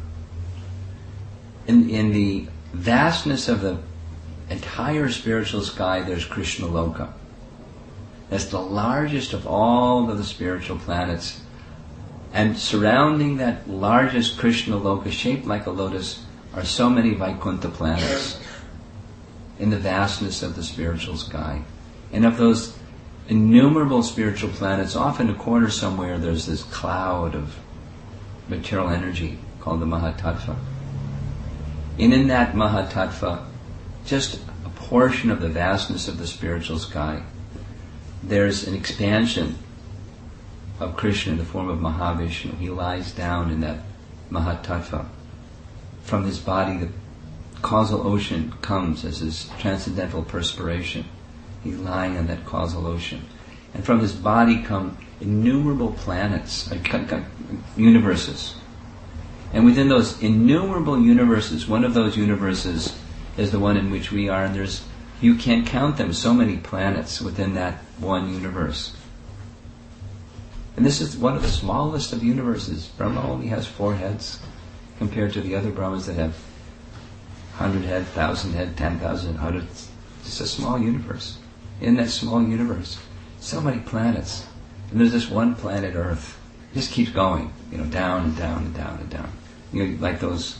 In the vastness of the entire spiritual sky, there's Krishna Loka. That's the largest of all of the spiritual planets. And surrounding that largest Krishna Loka, shaped like a lotus, are so many Vaikuntha planets in the vastness of the spiritual sky. And of those innumerable spiritual planets, off in a corner somewhere there's this cloud of material energy called the Mahatattva. And in that Mahatattva, just a portion of the vastness of the spiritual sky, there's an expansion of Krishna in the form of Mahavishnu. He lies down in that Mahatattva. From his body, the causal ocean comes as his transcendental perspiration. He's lying on that causal ocean. And from his body come innumerable planets, universes. And within those innumerable universes, one of those universes is the one in which we are, and you can't count them, so many planets within that one universe. And this is one of the smallest of universes. Brahma only has 4 heads compared to the other Brahmas that have 100 head, 1,000 head, 10,000, 100. It's a small universe. In that small universe, so many planets. And there's this one planet, Earth. It just keeps going, down and down and down and down. Like those.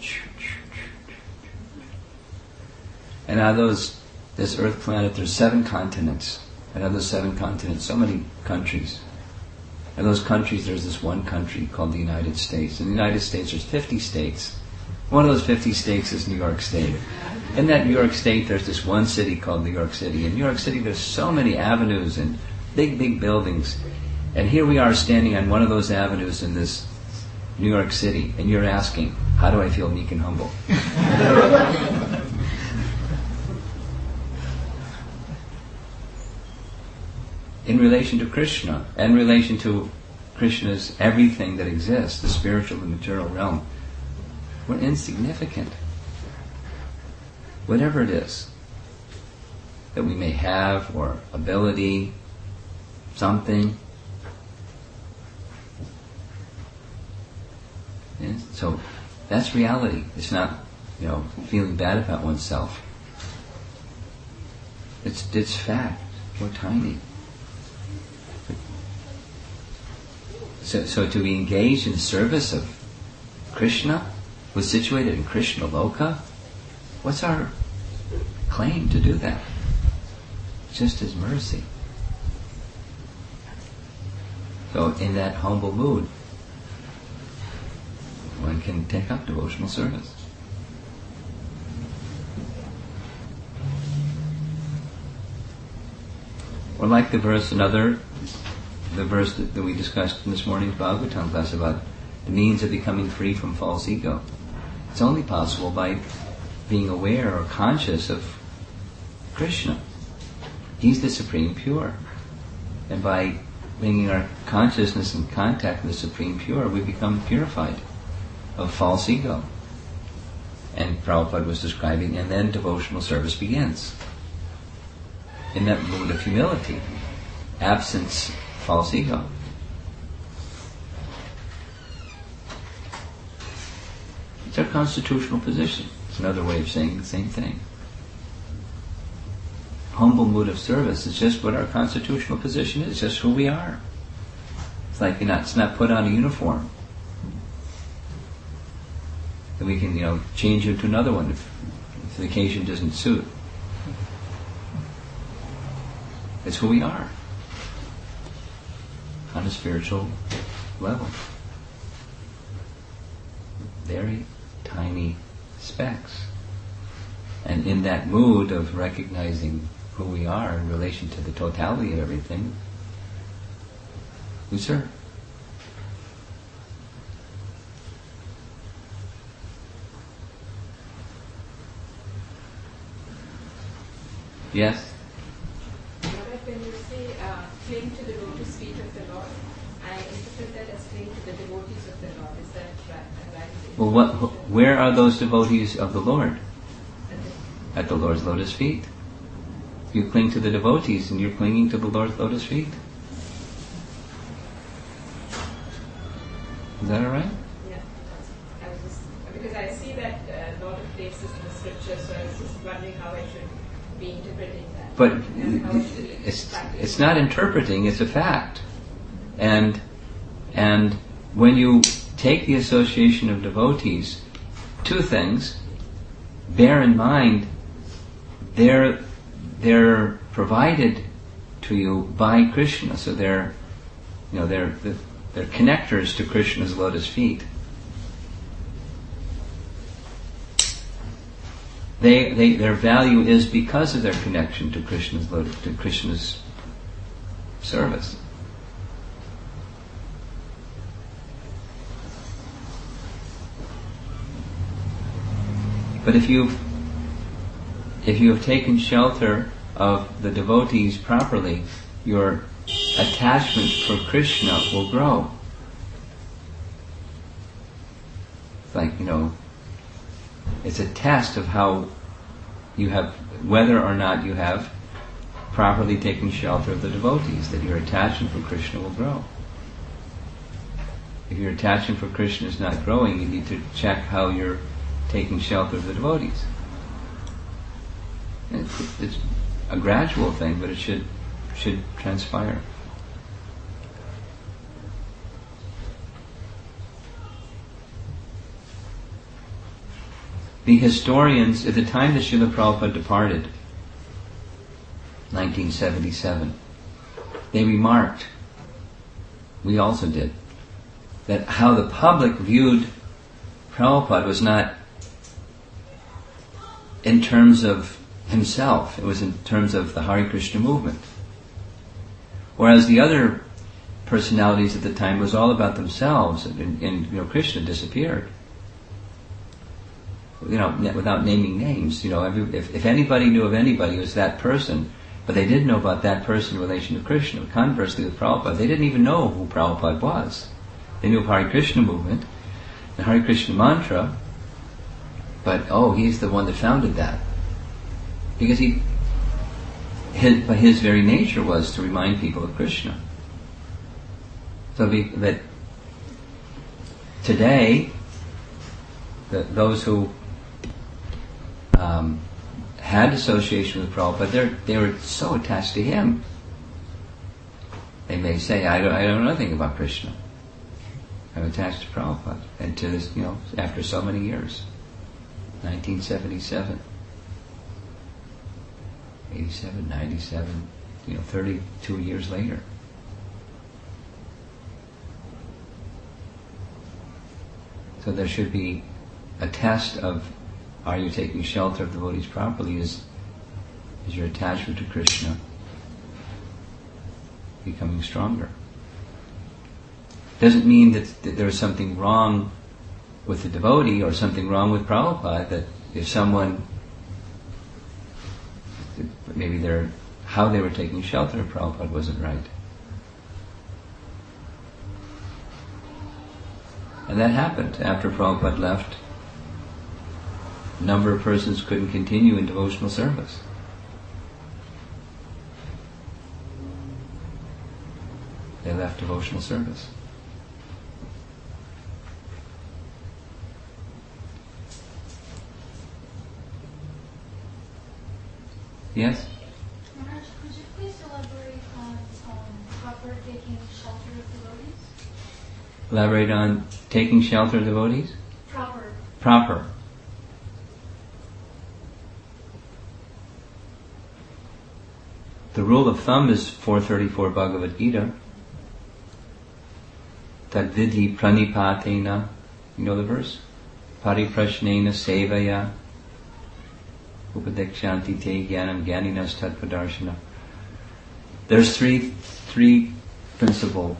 And out of this Earth planet, there's 7 continents. And out of those 7 continents, so many countries. And those countries, there's this one country called the United States. In the United States, there's 50 states. One of those 50 states is New York State. In that New York State, there's this one city called New York City. In New York City, there's so many avenues and big, big buildings. And here we are standing on one of those avenues in this New York City, and you're asking, how do I feel meek and humble? In relation to Krishna, and in relation to Krishna's everything that exists, the spiritual and material realm, we're insignificant. Whatever it is that we may have, or ability, something. And so that's reality. It's not, feeling bad about oneself. It's fact. We're tiny. So to be engaged in service of Krishna, who's situated in Krishna Loka, what's our claim to do that? Just His mercy. So in that humble mood, one can take up devotional service. Or like the verse that we discussed in this morning's Bhagavatam class about the means of becoming free from false ego. It's only possible by being aware or conscious of Krishna. He's the Supreme Pure. And by bringing our consciousness in contact with the Supreme Pure, we become purified of false ego. And Prabhupada was describing, and then devotional service begins. In that mood of humility, absence false ego. It's our constitutional position. It's another way of saying the same thing. Humble mood of service is just what our constitutional position is, just who we are. It's like it's not put on a uniform. That we can, change into another one if the occasion doesn't suit. It's who we are on a spiritual level. Very tiny specks. And in that mood of recognizing who we are in relation to the totality of everything, we serve. Yes? What I've been cling to the devotees of the Lord. Is that right? Well, where are those devotees of the Lord? At the Lord's lotus feet. You cling to the devotees and you're clinging to the Lord's lotus feet. Is that all right? Yeah. Because I see that a lot of places in the scripture, so I was just wondering how I should be interpreting that. But it's not interpreting, it's a fact. And when you take the association of devotees, two things, bear in mind they're provided to you by Krishna, so they're connectors to Krishna's lotus feet. Their value is because of their connection to Krishna's service. But if you have taken shelter of the devotees properly, your attachment for Krishna will grow. It's like, it's a test of how you have, whether or not you have properly taken shelter of the devotees, that your attachment for Krishna will grow. If your attachment for Krishna is not growing, you need to check how you're taking shelter of the devotees. It's a gradual thing, but it should transpire. The historians, at the time that Srila Prabhupada departed, 1977, they remarked, we also did, that how the public viewed Prabhupada was not in terms of himself, it was in terms of the Hare Krishna movement. Whereas the other personalities at the time was all about themselves, and Krishna disappeared. Without naming names, if anybody knew of anybody, it was that person, but they didn't know about that person in relation to Krishna. Conversely with Prabhupada, they didn't even know who Prabhupada was. They knew of Hare Krishna movement, the Hare Krishna mantra, but he's the one that founded that. Because his very nature was to remind people of Krishna. So that today, those who had association with Prabhupada, they were so attached to him. They may say, I don't know nothing about Krishna. I'm attached to Prabhupada. And to this, after so many years, 1977, 87, 97, 32 years later. So there should be a test of, are you taking shelter of devotees properly? Is your attachment to Krishna becoming stronger? Doesn't mean that there's something wrong with the devotee or something wrong with Prabhupada, that if someone, maybe how they were taking shelter of Prabhupada wasn't right. And that happened after Prabhupada left. A number of persons couldn't continue in devotional service. They left devotional service. Yes? Maharaj, could you please elaborate on proper taking shelter of devotees? Elaborate on taking shelter of devotees? Proper. The rule of thumb is 434 Bhagavad Gita. Tadvidhi pranipatena. You know the verse? Pariprashnena sevaya. Upadekshanti te jnanam jnaninas tatpadarshana. There's three principal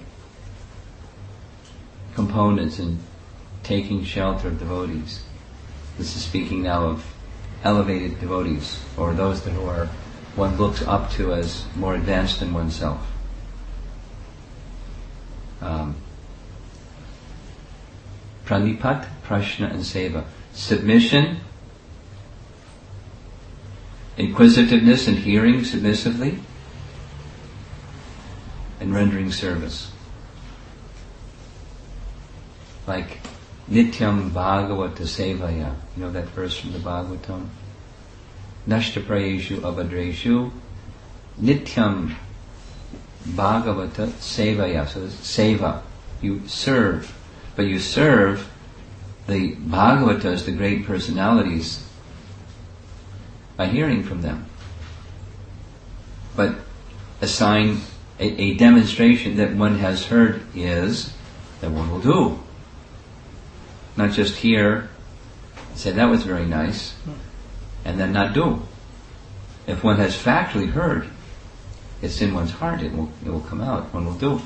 components in taking shelter of devotees. This is speaking now of elevated devotees, or those that one looks up to as more advanced than oneself. Pranipat, Prashna, and Seva. Submission, inquisitiveness and hearing submissively, and rendering service. Like Nityam Bhagavata Sevaya. You know that verse from the Bhagavatam? Nashtaprayeshu Abhadreshu Nityam Bhagavata Sevaya. So it's Seva. You serve. But you serve the Bhagavatas, the great personalities, by hearing from them. But a sign, a demonstration that one has heard is that one will do. Not just hear, say that was very nice, and then not do. If one has factually heard, it's in one's heart, it will come out, one will do.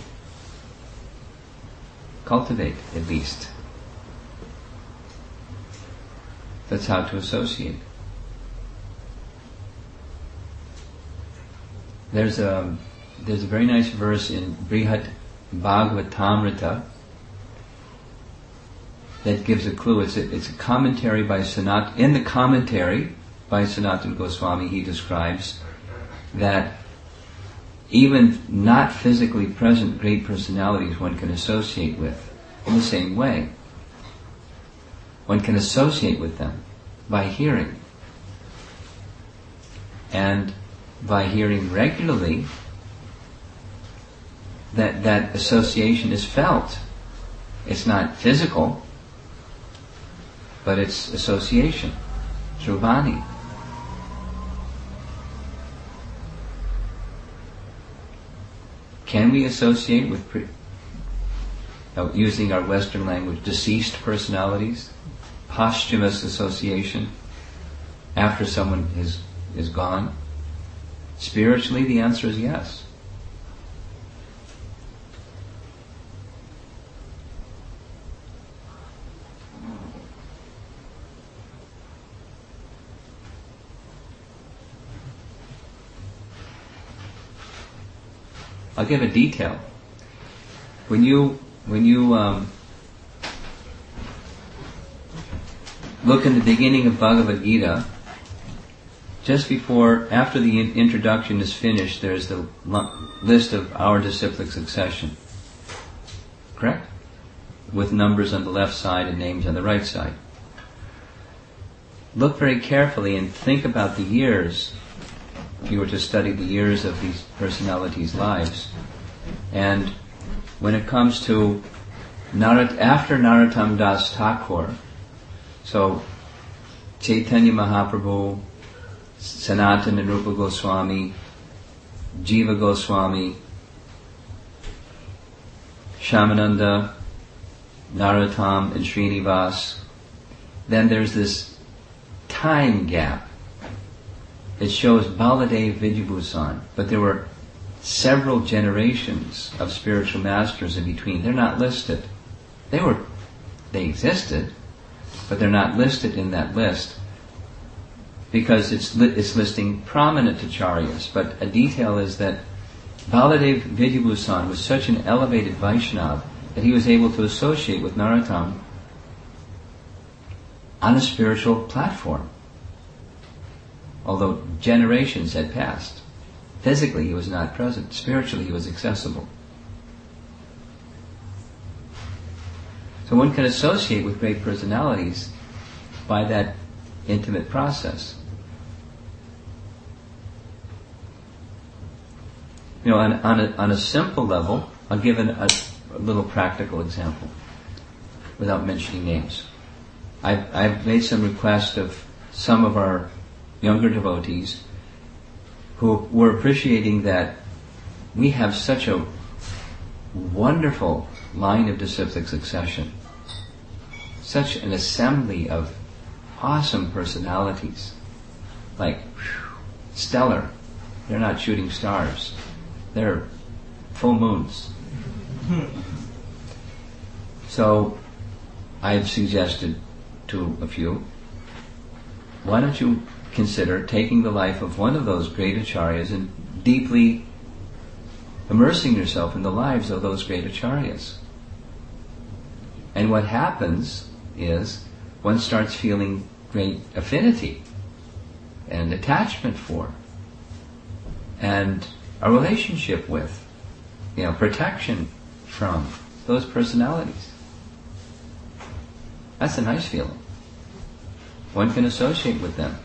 Cultivate, at least. That's how to associate. There's a very nice verse in Brihat Bhagavatamrita that gives a clue. It's a commentary by Sanatana. In the commentary by Sanatana Goswami, he describes that even not physically present great personalities one can associate with in the same way. One can associate with them by hearing. And by hearing regularly, that association is felt. It's not physical, but it's association through Vani. Can we associate with, using our Western language, deceased personalities? Posthumous association after someone is gone? Spiritually, the answer is yes. I'll give a detail. When you look in the beginning of Bhagavad Gita, just after the introduction is finished, there's the list of our disciplic succession. Correct? With numbers on the left side and names on the right side. Look very carefully and think about the years, if you were to study the years of these personalities' lives. And when it comes to after Narottam Das Thakur, so Chaitanya Mahaprabhu, Sanatana and Rupa Goswami, Jiva Goswami, Shyamananda, Narottam and Srinivas, then there's this time gap. It shows Baladev Vidyabhusan, but there were several generations of spiritual masters in between. They're not listed. They existed, but they're not listed in that list because it's listing prominent acharyas. But a detail is that Baladev Vidyabhusan was such an elevated Vaishnava that he was able to associate with Narottam on a spiritual platform, although generations had passed. Physically he was not present. Spiritually he was accessible. So one can associate with great personalities by that intimate process. You know, on a simple level, I'll give a little practical example without mentioning names. I've made some requests of some of our younger devotees who were appreciating that we have such a wonderful line of disciplic succession, such an assembly of awesome personalities, like stellar. They're not shooting stars, they're full moons. So I've suggested to a few, why don't you consider taking the life of one of those great acharyas and deeply immersing yourself in the lives of those great acharyas. And what happens is one starts feeling great affinity and attachment for and a relationship with, protection from those personalities. That's a nice feeling. One can associate with them.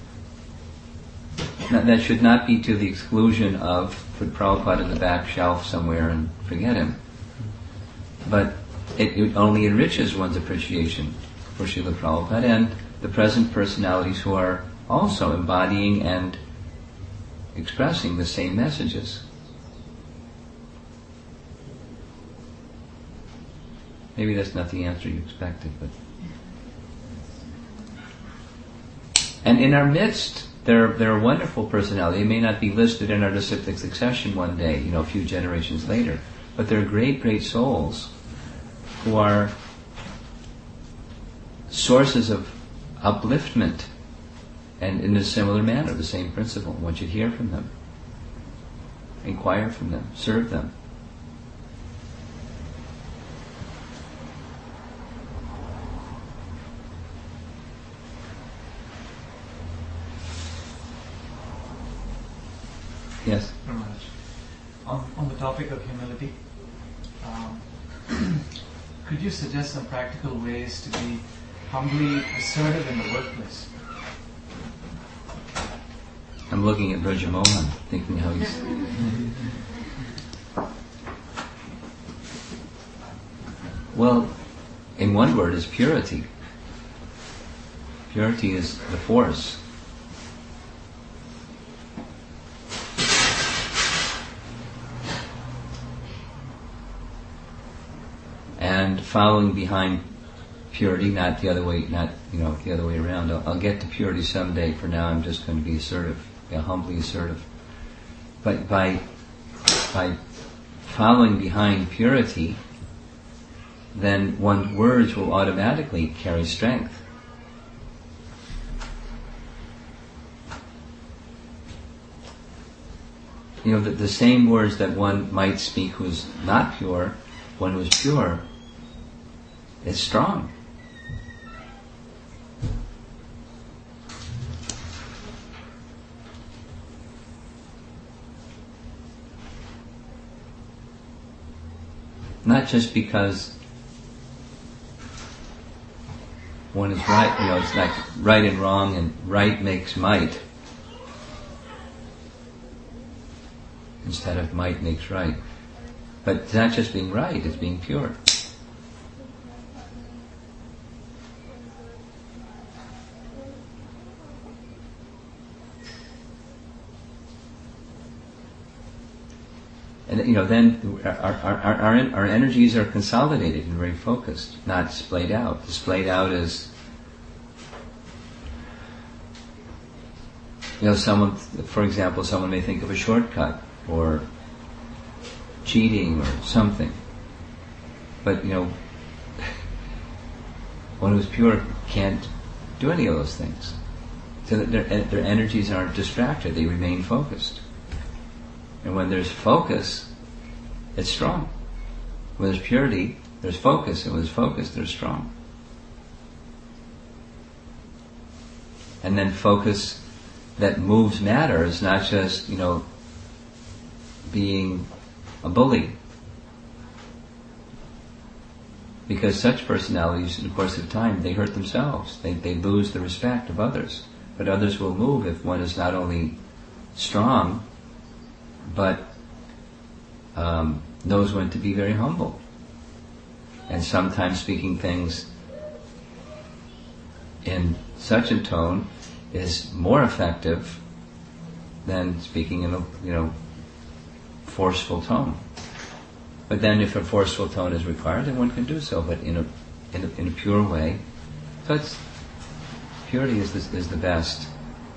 That should not be to the exclusion of put Prabhupada in the back shelf somewhere and forget him. But it only enriches one's appreciation for Srila Prabhupada and the present personalities who are also embodying and expressing the same messages. Maybe that's not the answer you expected, but... And in our midst, there are wonderful personalities. They may not be listed in our disciplic succession one day, a few generations later, but they're great, great souls who are sources of upliftment, and in a similar manner, the same principle. One should hear from them, inquire from them, serve them. Yes? On the topic of humility, could you suggest some practical ways to be humbly assertive in the workplace? I'm looking at Brajamohan, thinking how he's... Well, in one word is purity. Purity is the force. And following behind purity, not the other way around. I'll get to purity someday. For now, I'm just going to be assertive, humbly assertive. But by following behind purity, then one's words will automatically carry strength. The same words that one might speak who's not pure, one who's pure, is strong. Not just because one is right, it's like right and wrong, and right makes might, instead of might makes right. But it's not just being right, it's being pure. And then our energies are consolidated and very focused, not splayed out. Splayed out is, someone, for example, someone may think of a shortcut or cheating or something. But one who's pure can't do any of those things. So that their energies aren't distracted; they remain focused. And when there's focus, it's strong. When there's purity, there's focus, and when there's focus, there's strong. And then focus that moves matter is not just, being a bully. Because such personalities, in the course of time, they hurt themselves. They lose the respect of others. But others will move if one is not only strong, but knows when to be very humble. And sometimes speaking things in such a tone is more effective than speaking in a forceful tone. But then if a forceful tone is required, then one can do so, but in a pure way. So purity is the best.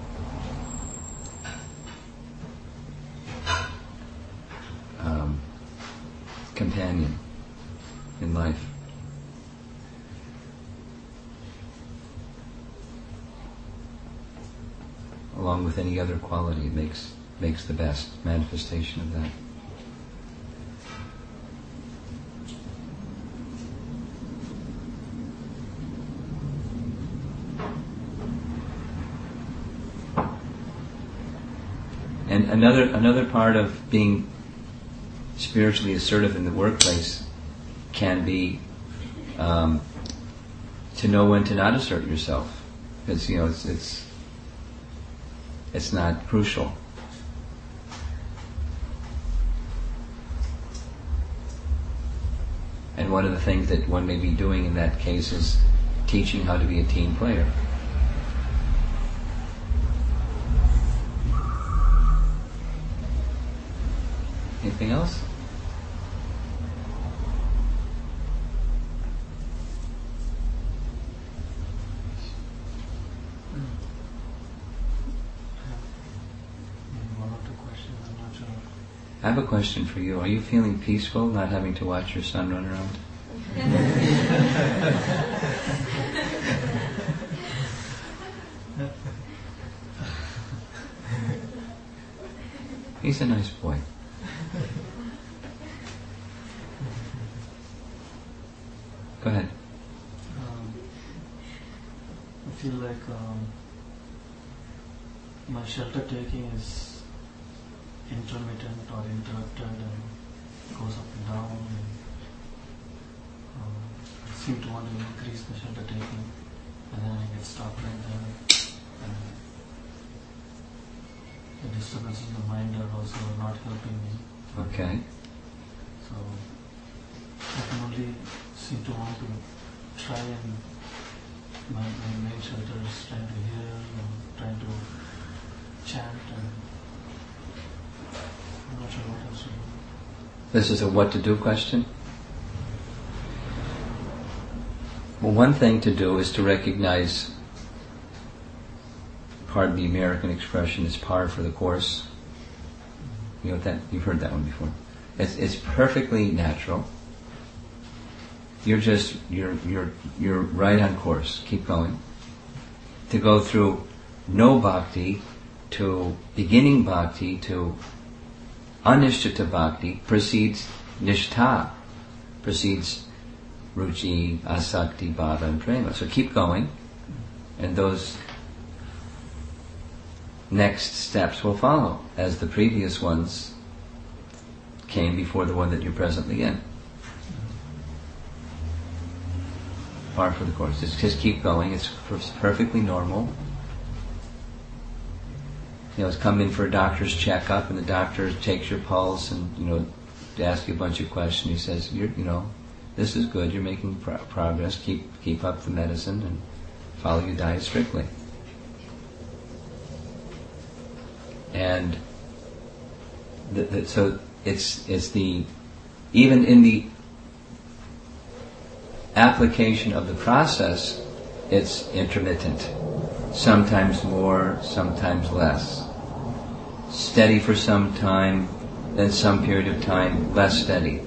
Companion in life. Along with any other quality, it makes the best manifestation of that. And another part of being spiritually assertive in the workplace can be to know when to not assert yourself, because it's not crucial. And one of the things that one may be doing in that case is teaching how to be a team player. Anything else? One or two questions, I'm not sure. I have a question for you. Are you feeling peaceful not having to watch your son run around? He's a nice boy. Go ahead. I feel like my shelter taking is intermittent or interrupted and goes up and down, and I seem to want to increase the shelter taking, and then I get stopped right there, and the disturbances in the mind are also not helping me. Okay. So I can only seem to want to try, and my main shelter is trying to hear and trying to chant, and I'm not sure what else to do. This is a what to do question? Well, one thing to do is to recognize, pardon the American expression, is par for the course. You know that, you've heard that one before. It's perfectly natural. You're right on course. Keep going. To go through no bhakti to beginning bhakti to anishtata bhakti precedes nishtha, precedes ruchi, asakti, bhava, and prema. So keep going, and those next steps will follow as the previous ones came before the one that you're presently in. Par for the course. Just keep going. It's perfectly normal. It's come in for a doctor's checkup, and the doctor takes your pulse and asks you a bunch of questions. He says, this is good. You're making progress. Keep up the medicine and follow your diet strictly. And so it's the even in the application of the process, it's intermittent. Sometimes more, sometimes less. Steady for some time, then some period of time less steady.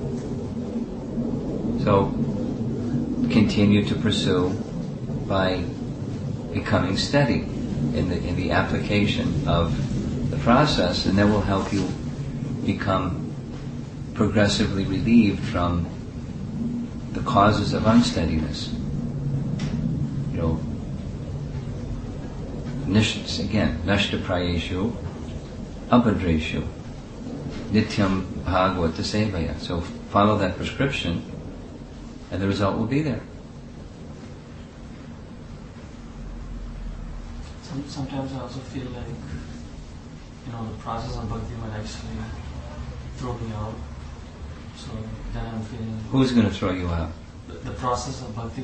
So continue to pursue by becoming steady in the application of the process, and that will help you become progressively relieved from the causes of unsteadiness. Nashta prayeshu, abhadreshu, nityam bhagavata sevaya. So follow that prescription, and the result will be there. Sometimes I also feel like, the process of bhakti might actually throw me out. So then I'm feeling... Who's going to throw you out? The process of bhakti,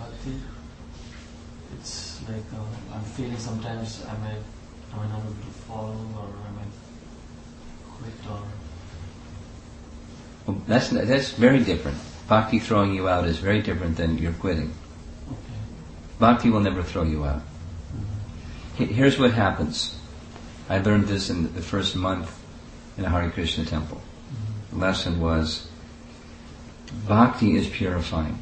it's like I'm feeling sometimes I might not be able to follow, or I might quit, or... Well, that's very different. Bhakti throwing you out is very different than you're quitting. Okay. Bhakti will never throw you out. Here's what happens. I learned this in the first month in a Hare Krishna temple. The lesson was, bhakti is purifying.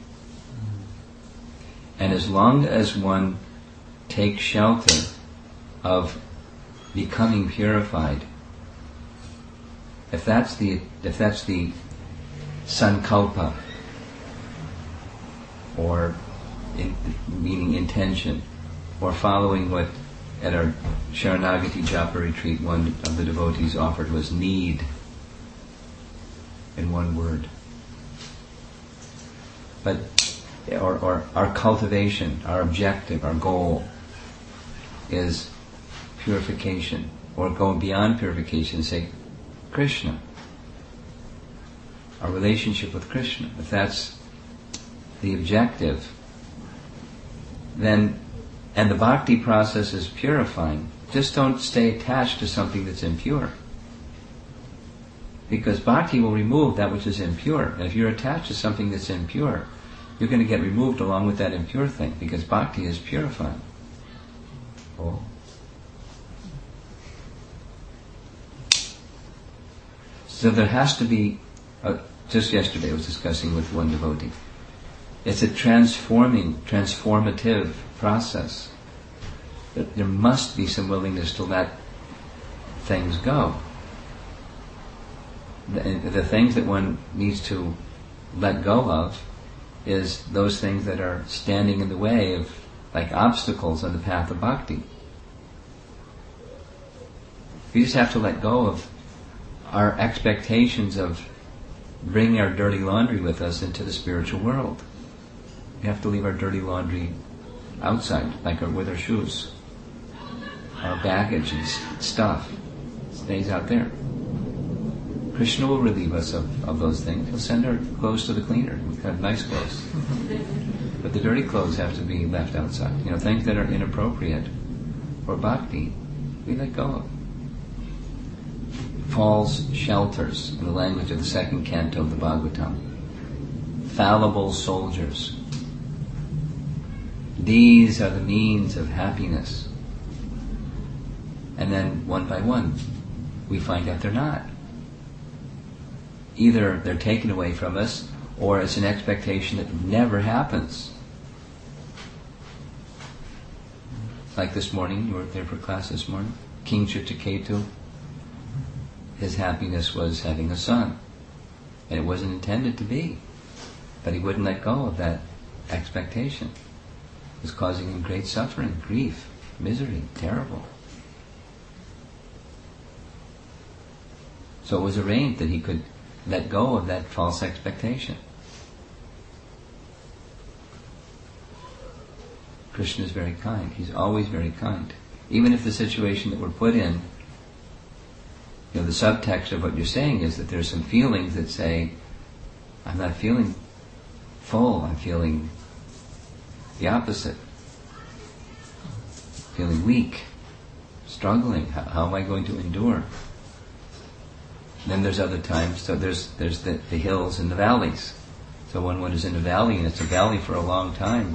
And as long as one takes shelter of becoming purified, if that's the sankalpa, or meaning intention, or following what at our Sharanagati Japa retreat, one of the devotees offered was need, in one word. But, or our cultivation, our objective, our goal is purification, or going beyond purification, say Krishna, our relationship with Krishna. If that's the objective, then, and the bhakti process is purifying, just don't stay attached to something that's impure. Because bhakti will remove that which is impure. And if you're attached to something that's impure, you're going to get removed along with that impure thing, because bhakti is purifying. Oh. So there has to be, just yesterday I was discussing with one devotee, it's a transformative process. There must be some willingness to let things go. The things that one needs to let go of is those things that are standing in the way of, like obstacles on the path of bhakti. We just have to let go of our expectations of bringing our dirty laundry with us into the spiritual world. We have to leave our dirty laundry outside, like with our shoes. Our baggage and stuff stays out there. Krishna will relieve us of those things. He'll send our clothes to the cleaner. We have nice clothes. But the dirty clothes have to be left outside. Things that are inappropriate for bhakti, we let go of. False shelters, in the language of the second canto of the Bhagavatam. Fallible soldiers. These are the means of happiness. And then, one by one, we find out they're not. Either they're taken away from us, or it's an expectation that never happens. Like this morning, you were there for class this morning. King Chitraketu, his happiness was having a son. And it wasn't intended to be. But he wouldn't let go of that expectation. It was causing him great suffering, grief, misery, terrible. So it was arranged that he could let go of that false expectation. Krishna is very kind. He's always very kind. Even if the situation that we're put in, the subtext of what you're saying is that there's some feelings that say, I'm not feeling full, I'm feeling the opposite. Feeling weak, struggling, how am I going to endure? Then there's other times, so there's the hills and the valleys. So when one is in a valley, and it's a valley for a long time,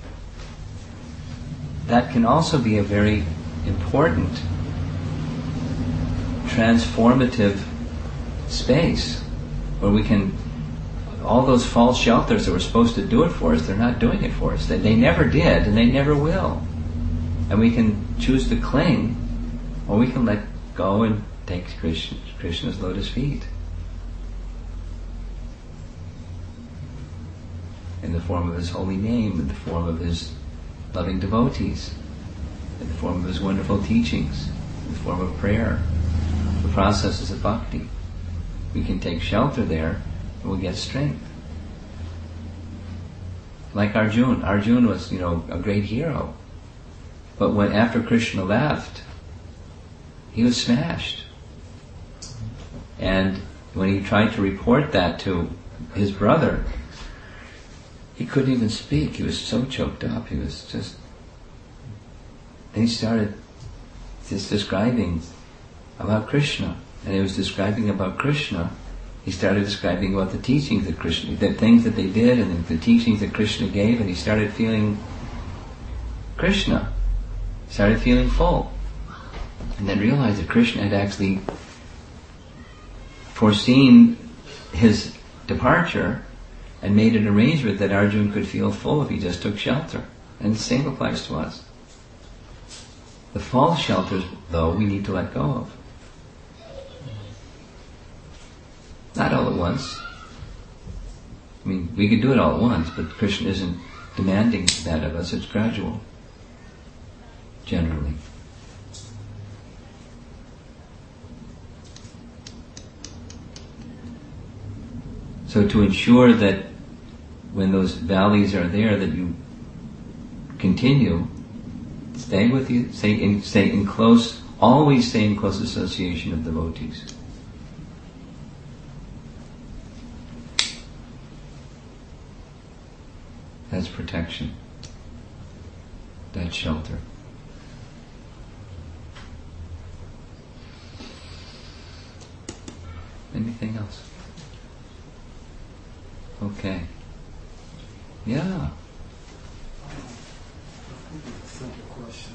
that can also be a very important transformative space where we can, all those false shelters that were supposed to do it for us, they're not doing it for us. They never did, and they never will. And we can choose to cling, or we can let go and take Krishna's lotus feet. In the form of His holy name, in the form of His loving devotees, in the form of His wonderful teachings, in the form of prayer, the processes of bhakti. We can take shelter there and we'll get strength. Like Arjuna. Arjuna was, a great hero. But when after Krishna left, he was smashed. And when he tried to report that to his brother, he couldn't even speak. He was so choked up. He was just... Then he started just describing about Krishna. And he was describing about Krishna. He started describing about the teachings that Krishna, the things that they did and the teachings that Krishna gave, and he started feeling Krishna. Started feeling full. And then realized that Krishna had actually foreseen his departure and made an arrangement that Arjuna could feel full if he just took shelter. And the same applies to us. The false shelters, though, we need to let go of. Not all at once. We could do it all at once, but Krishna isn't demanding that of us. It's gradual. Generally. So to ensure that when those valleys are there, that you continue, stay in close, always stay in close association of devotees. That's protection. That's shelter. Anything else? Okay. Yeah. I think it's a simple question.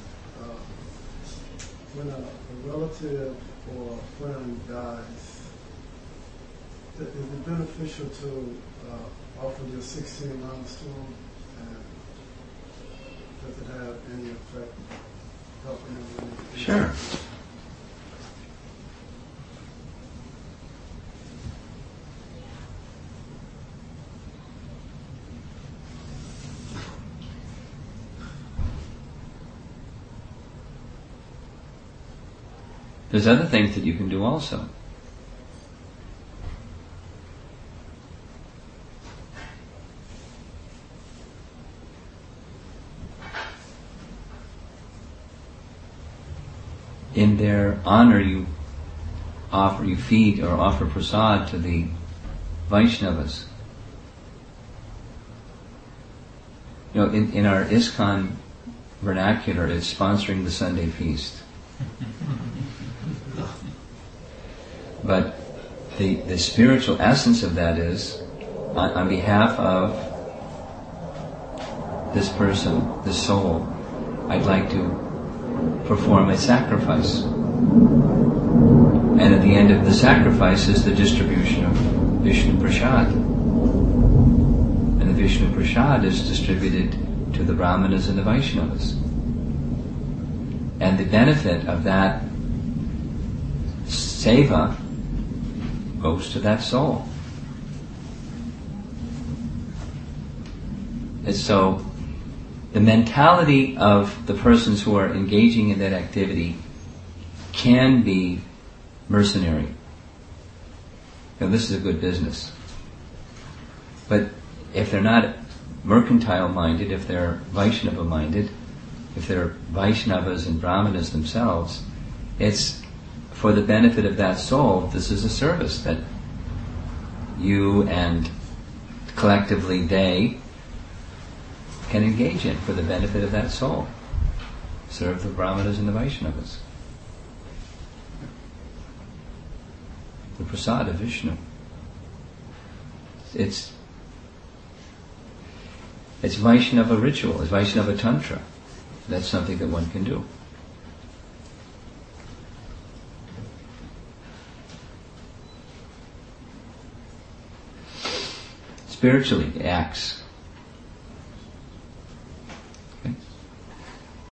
When a relative or a friend dies, is it beneficial to offer just 16 rounds to them? And does it have any effect helping them? Sure. There's other things that you can do also. In their honor, you feed or offer prasad to the Vaishnavas. You know, in our ISKCON vernacular, it's sponsoring the Sunday feast. But the spiritual essence of that is, on behalf of this person, this soul, I'd like to perform a sacrifice. And at the end of the sacrifice is the distribution of Vishnu Prasad. And the Vishnu Prasad is distributed to the Brahmanas and the Vaishnavas. And the benefit of that seva goes to that soul. And so the mentality of the persons who are engaging in that activity can be mercenary. Now, this is a good business. But if they're not mercantile minded, if they're Vaishnava minded, if they're Vaishnavas and Brahmanas themselves, it's for the benefit of that soul. This is a service that you and collectively they can engage in for the benefit of that soul. Serve the Brahmanas and the Vaishnavas. The prasad of Vishnu. It's Vaishnava ritual, it's Vaishnava Tantra. That's something that one can do. Spiritually, acts.